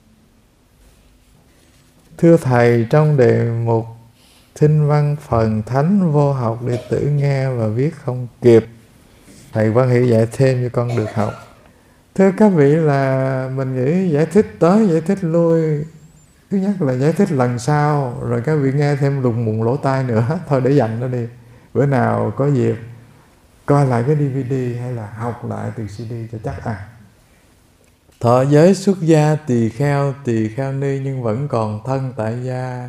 Thưa Thầy, trong đề mục Thinh văn phần thánh vô học, đệ tử nghe và viết không kịp, Thầy Văn Hiểu dạy thêm cho con được học. Thưa các vị, là mình nghĩ giải thích tới giải thích lui, thứ nhất là giải thích lần sau, rồi các vị nghe thêm lùng mùng lỗ tai nữa. Thôi để dành nó đi, bữa nào có dịp coi lại cái đê vê đê hay là học lại từ xê đê cho chắc à. Thọ giới xuất gia tỳ kheo, tỳ kheo ni nhưng vẫn còn thân tại gia,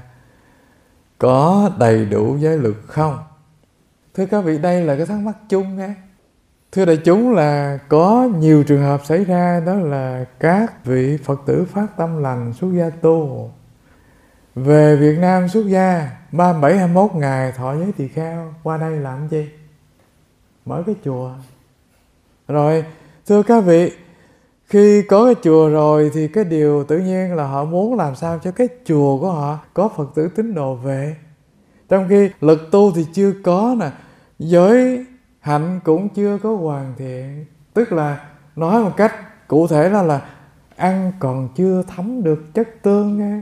có đầy đủ giới luật không? Thưa các vị, đây là cái thắc mắc chung nghe. Thưa đại chúng, là có nhiều trường hợp xảy ra, đó là các vị Phật tử phát tâm lành xuất gia tu, về Việt Nam xuất gia ba mươi bảy hai mươi mốt ngày thọ giới tỳ kheo, qua đây làm gì? Mở cái chùa. Rồi thưa các vị, khi có cái chùa rồi thì cái điều tự nhiên là họ muốn làm sao cho cái chùa của họ có Phật tử tín đồ về. Trong khi lực tu thì chưa có nè, giới hạnh cũng chưa có hoàn thiện. Tức là nói một cách cụ thể là là ăn còn chưa thấm được chất tương nghe.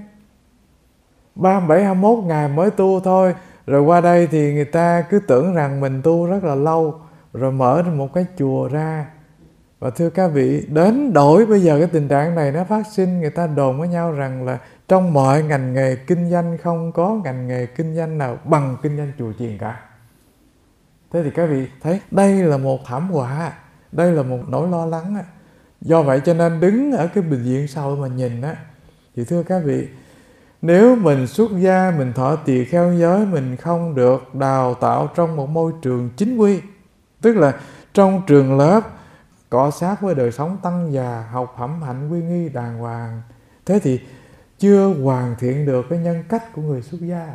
ba mươi bảy hai mươi mốt ngày mới tu thôi, rồi qua đây thì người ta cứ tưởng rằng mình tu rất là lâu, rồi mở một cái chùa ra. Và thưa các vị, đến đổi bây giờ cái tình trạng này nó phát sinh, người ta đồn với nhau rằng là trong mọi ngành nghề kinh doanh không có ngành nghề kinh doanh nào bằng kinh doanh chùa chiền cả. Thế thì các vị thấy đây là một thảm họa, đây là một nỗi lo lắng. Do vậy cho nên đứng ở cái bình diện sau mà nhìn á, thì thưa các vị, nếu mình xuất gia, mình thọ tỳ kheo giới, mình không được đào tạo trong một môi trường chính quy, tức là trong trường lớp cọ sát với đời sống tăng già, học phẩm hạnh quy nghi đàng hoàng, thế thì chưa hoàn thiện được cái nhân cách của người xuất gia.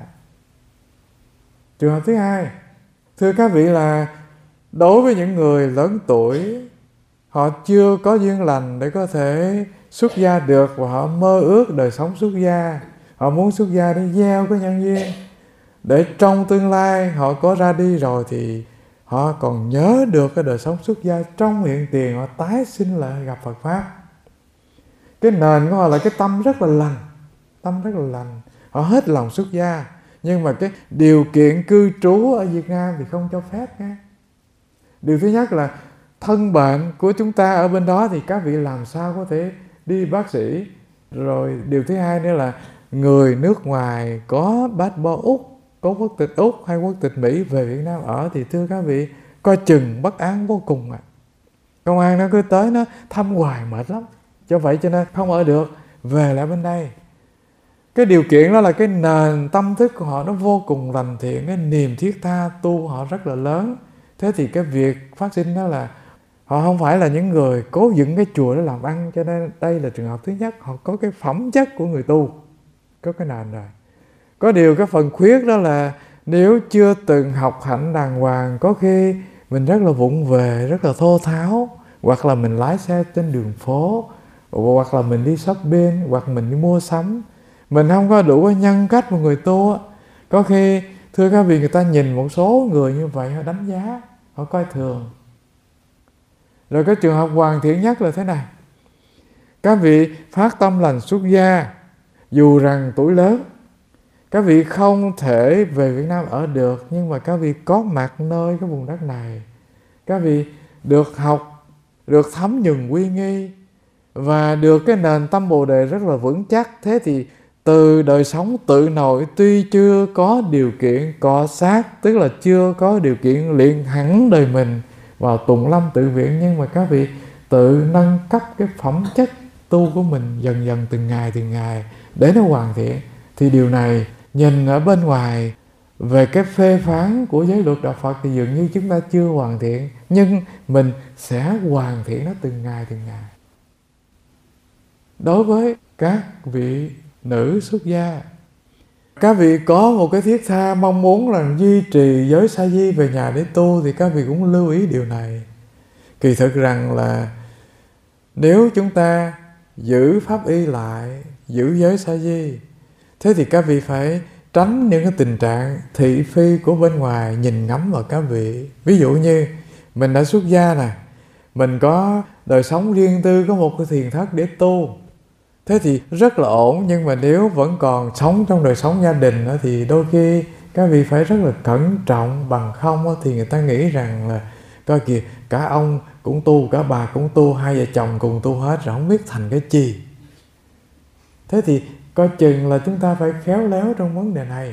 Trường hợp thứ hai, thưa các vị, là đối với những người lớn tuổi, họ chưa có duyên lành để có thể xuất gia được, và họ mơ ước đời sống xuất gia, họ muốn xuất gia để gieo cái nhân duyên, để trong tương lai họ có ra đi rồi thì họ còn nhớ được cái đời sống xuất gia trong hiện tiền, họ tái sinh lại gặp Phật Pháp. Cái nền của họ là cái tâm rất là lành, tâm rất là lành, họ hết lòng xuất gia. Nhưng mà cái điều kiện cư trú ở Việt Nam thì không cho phép nha. Điều thứ nhất là thân bệnh của chúng ta ở bên đó thì các vị làm sao có thể đi bác sĩ. Rồi điều thứ hai nữa là người nước ngoài có passport Úc, có quốc tịch Úc hay quốc tịch Mỹ về Việt Nam ở thì thưa các vị, coi chừng bất án vô cùng ạ. À. Công an nó cứ tới nó thăm hoài mệt lắm. Do vậy cho nên không ở được, về lại bên đây. Cái điều kiện đó là cái nền tâm thức của họ nó vô cùng lành thiện, cái niềm thiết tha tu họ rất là lớn. Thế thì cái việc phát sinh đó là họ không phải là những người cố dựng cái chùa để làm ăn, cho nên đây là trường hợp thứ nhất, họ có cái phẩm chất của người tu, có cái nền rồi. Có điều cái phần khuyết đó là nếu chưa từng học hạnh đàng hoàng, có khi mình rất là vụng về, rất là thô tháo, hoặc là mình lái xe trên đường phố, hoặc là mình đi shopping, hoặc mình đi mua sắm, mình không có đủ cái nhân cách một người tu. Có khi thưa các vị, người ta nhìn một số người như vậy, họ đánh giá, họ coi thường. Rồi cái trường hợp hoàn thiện nhất là thế này: các vị phát tâm lành xuất gia, dù rằng tuổi lớn, các vị không thể về Việt Nam ở được, nhưng mà các vị có mặt nơi cái vùng đất này, các vị được học, được thấm nhuần quy nghi, và được cái nền tâm Bồ Đề rất là vững chắc. Thế thì từ đời sống tự nội, tuy chưa có điều kiện cọ sát, tức là chưa có điều kiện luyện hẳn đời mình vào tùng lâm tự viện, nhưng mà các vị tự nâng cấp cái phẩm chất tu của mình dần dần từng ngày từng ngày để nó hoàn thiện. Thì điều này nhìn ở bên ngoài về cái phê phán của giới luật đạo Phật thì dường như chúng ta chưa hoàn thiện, nhưng mình sẽ hoàn thiện nó từng ngày từng ngày. Đối với các vị nữ xuất gia, các vị có một cái thiết tha mong muốn là duy trì giới sa di về nhà để tu, thì các vị cũng lưu ý điều này. Kỳ thực rằng là nếu chúng ta giữ pháp y lại, giữ giới sa di, thế thì các vị phải tránh những cái tình trạng thị phi của bên ngoài nhìn ngắm vào các vị. Ví dụ như mình đã xuất gia nè, mình có đời sống riêng tư, có một cái thiền thất để tu, thế thì rất là ổn. Nhưng mà nếu vẫn còn sống trong đời sống gia đình đó, thì đôi khi các vị phải rất là cẩn trọng, bằng không đó, thì người ta nghĩ rằng là coi kìa, cả ông cũng tu, cả bà cũng tu, hai vợ chồng cùng tu hết rồi không biết thành cái chi. Thế thì coi chừng là chúng ta phải khéo léo trong vấn đề này.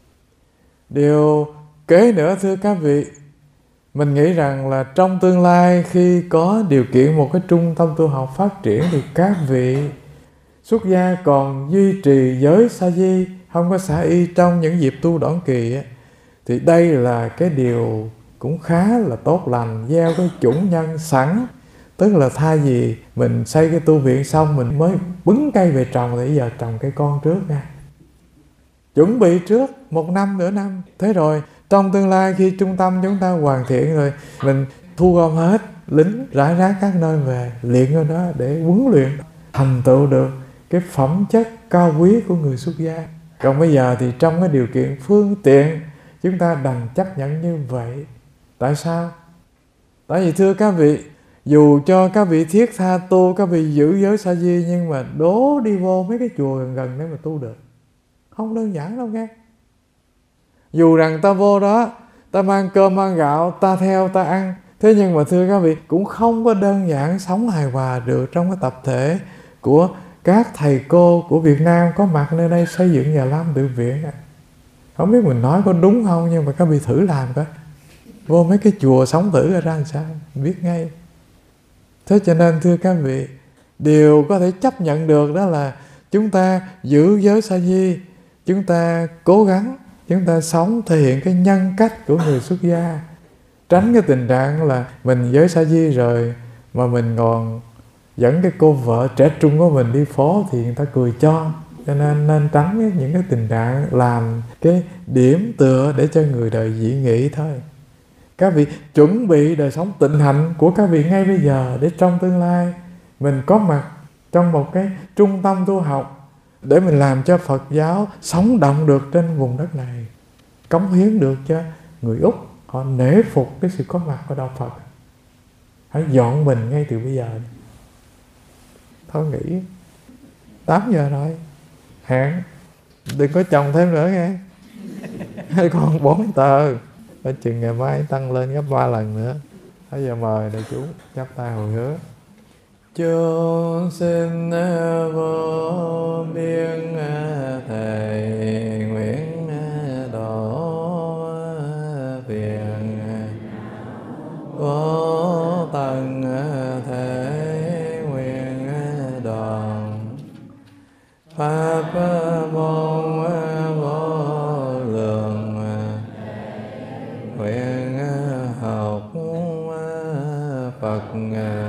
Điều kế nữa thưa các vị, mình nghĩ rằng là trong tương lai khi có điều kiện một cái trung tâm tu học phát triển, thì các vị xuất gia còn duy trì giới sa di, không có xả y trong những dịp tu đoạn kỳ ấy, thì đây là cái điều cũng khá là tốt lành, gieo cái chủng nhân sẵn. Tức là thay vì mình xây cái tu viện xong mình mới bứng cây về trồng, thì giờ trồng cây con trước nha, chuẩn bị trước một năm nửa năm. Thế rồi trong tương lai khi trung tâm chúng ta hoàn thiện rồi, mình thu gom hết lính rải rác các nơi về, luyện ở đó để huấn luyện thành tựu được cái phẩm chất cao quý của người xuất gia. Còn bây giờ thì trong cái điều kiện phương tiện, chúng ta đành chấp nhận như vậy. Tại sao? Tại vì thưa các vị, dù cho các vị thiết tha tu, các vị giữ giới sa di, nhưng mà đố đi vô mấy cái chùa gần gần để mà tu được, không đơn giản đâu nghe. Dù rằng ta vô đó, ta mang cơm mang gạo, ta theo ta ăn, thế nhưng mà thưa các vị, cũng không có đơn giản sống hài hòa được trong cái tập thể của các thầy cô của Việt Nam có mặt nơi đây xây dựng nhà Lam Tự Viện. Không biết mình nói có đúng không, nhưng mà các vị thử làm coi. Vô mấy cái chùa sống thử ra làm sao, biết ngay. Thế cho nên thưa các vị, điều có thể chấp nhận được đó là chúng ta giữ giới sa di, chúng ta cố gắng, chúng ta sống thể hiện cái nhân cách của người xuất gia, tránh cái tình trạng là mình giới sa di rồi mà mình còn dẫn cái cô vợ trẻ trung của mình đi phố thì người ta cười cho. Cho nên nên tránh những cái tình trạng làm cái điểm tựa để cho người đời dị nghị thôi. Các vị chuẩn bị đời sống tịnh hạnh của các vị ngay bây giờ, để trong tương lai mình có mặt trong một cái trung tâm tu học, để mình làm cho Phật giáo sống động được trên vùng đất này, cống hiến được cho người Úc họ nể phục cái sự có mặt của đạo Phật. Hãy dọn mình ngay từ bây giờ. Thôi nghỉ tám giờ rồi, hẹn đừng có chồng thêm nữa nghe. Hay còn bốn tờ, ở chừng ngày mai tăng lên gấp ba lần nữa. Bây giờ mời đại chúng chắp tay hồi hướng. Chúng xin vô biên thầy nguyện độ phiền vô tận thể nguyện đoàn pháp môn vô lượng nguyện học Phật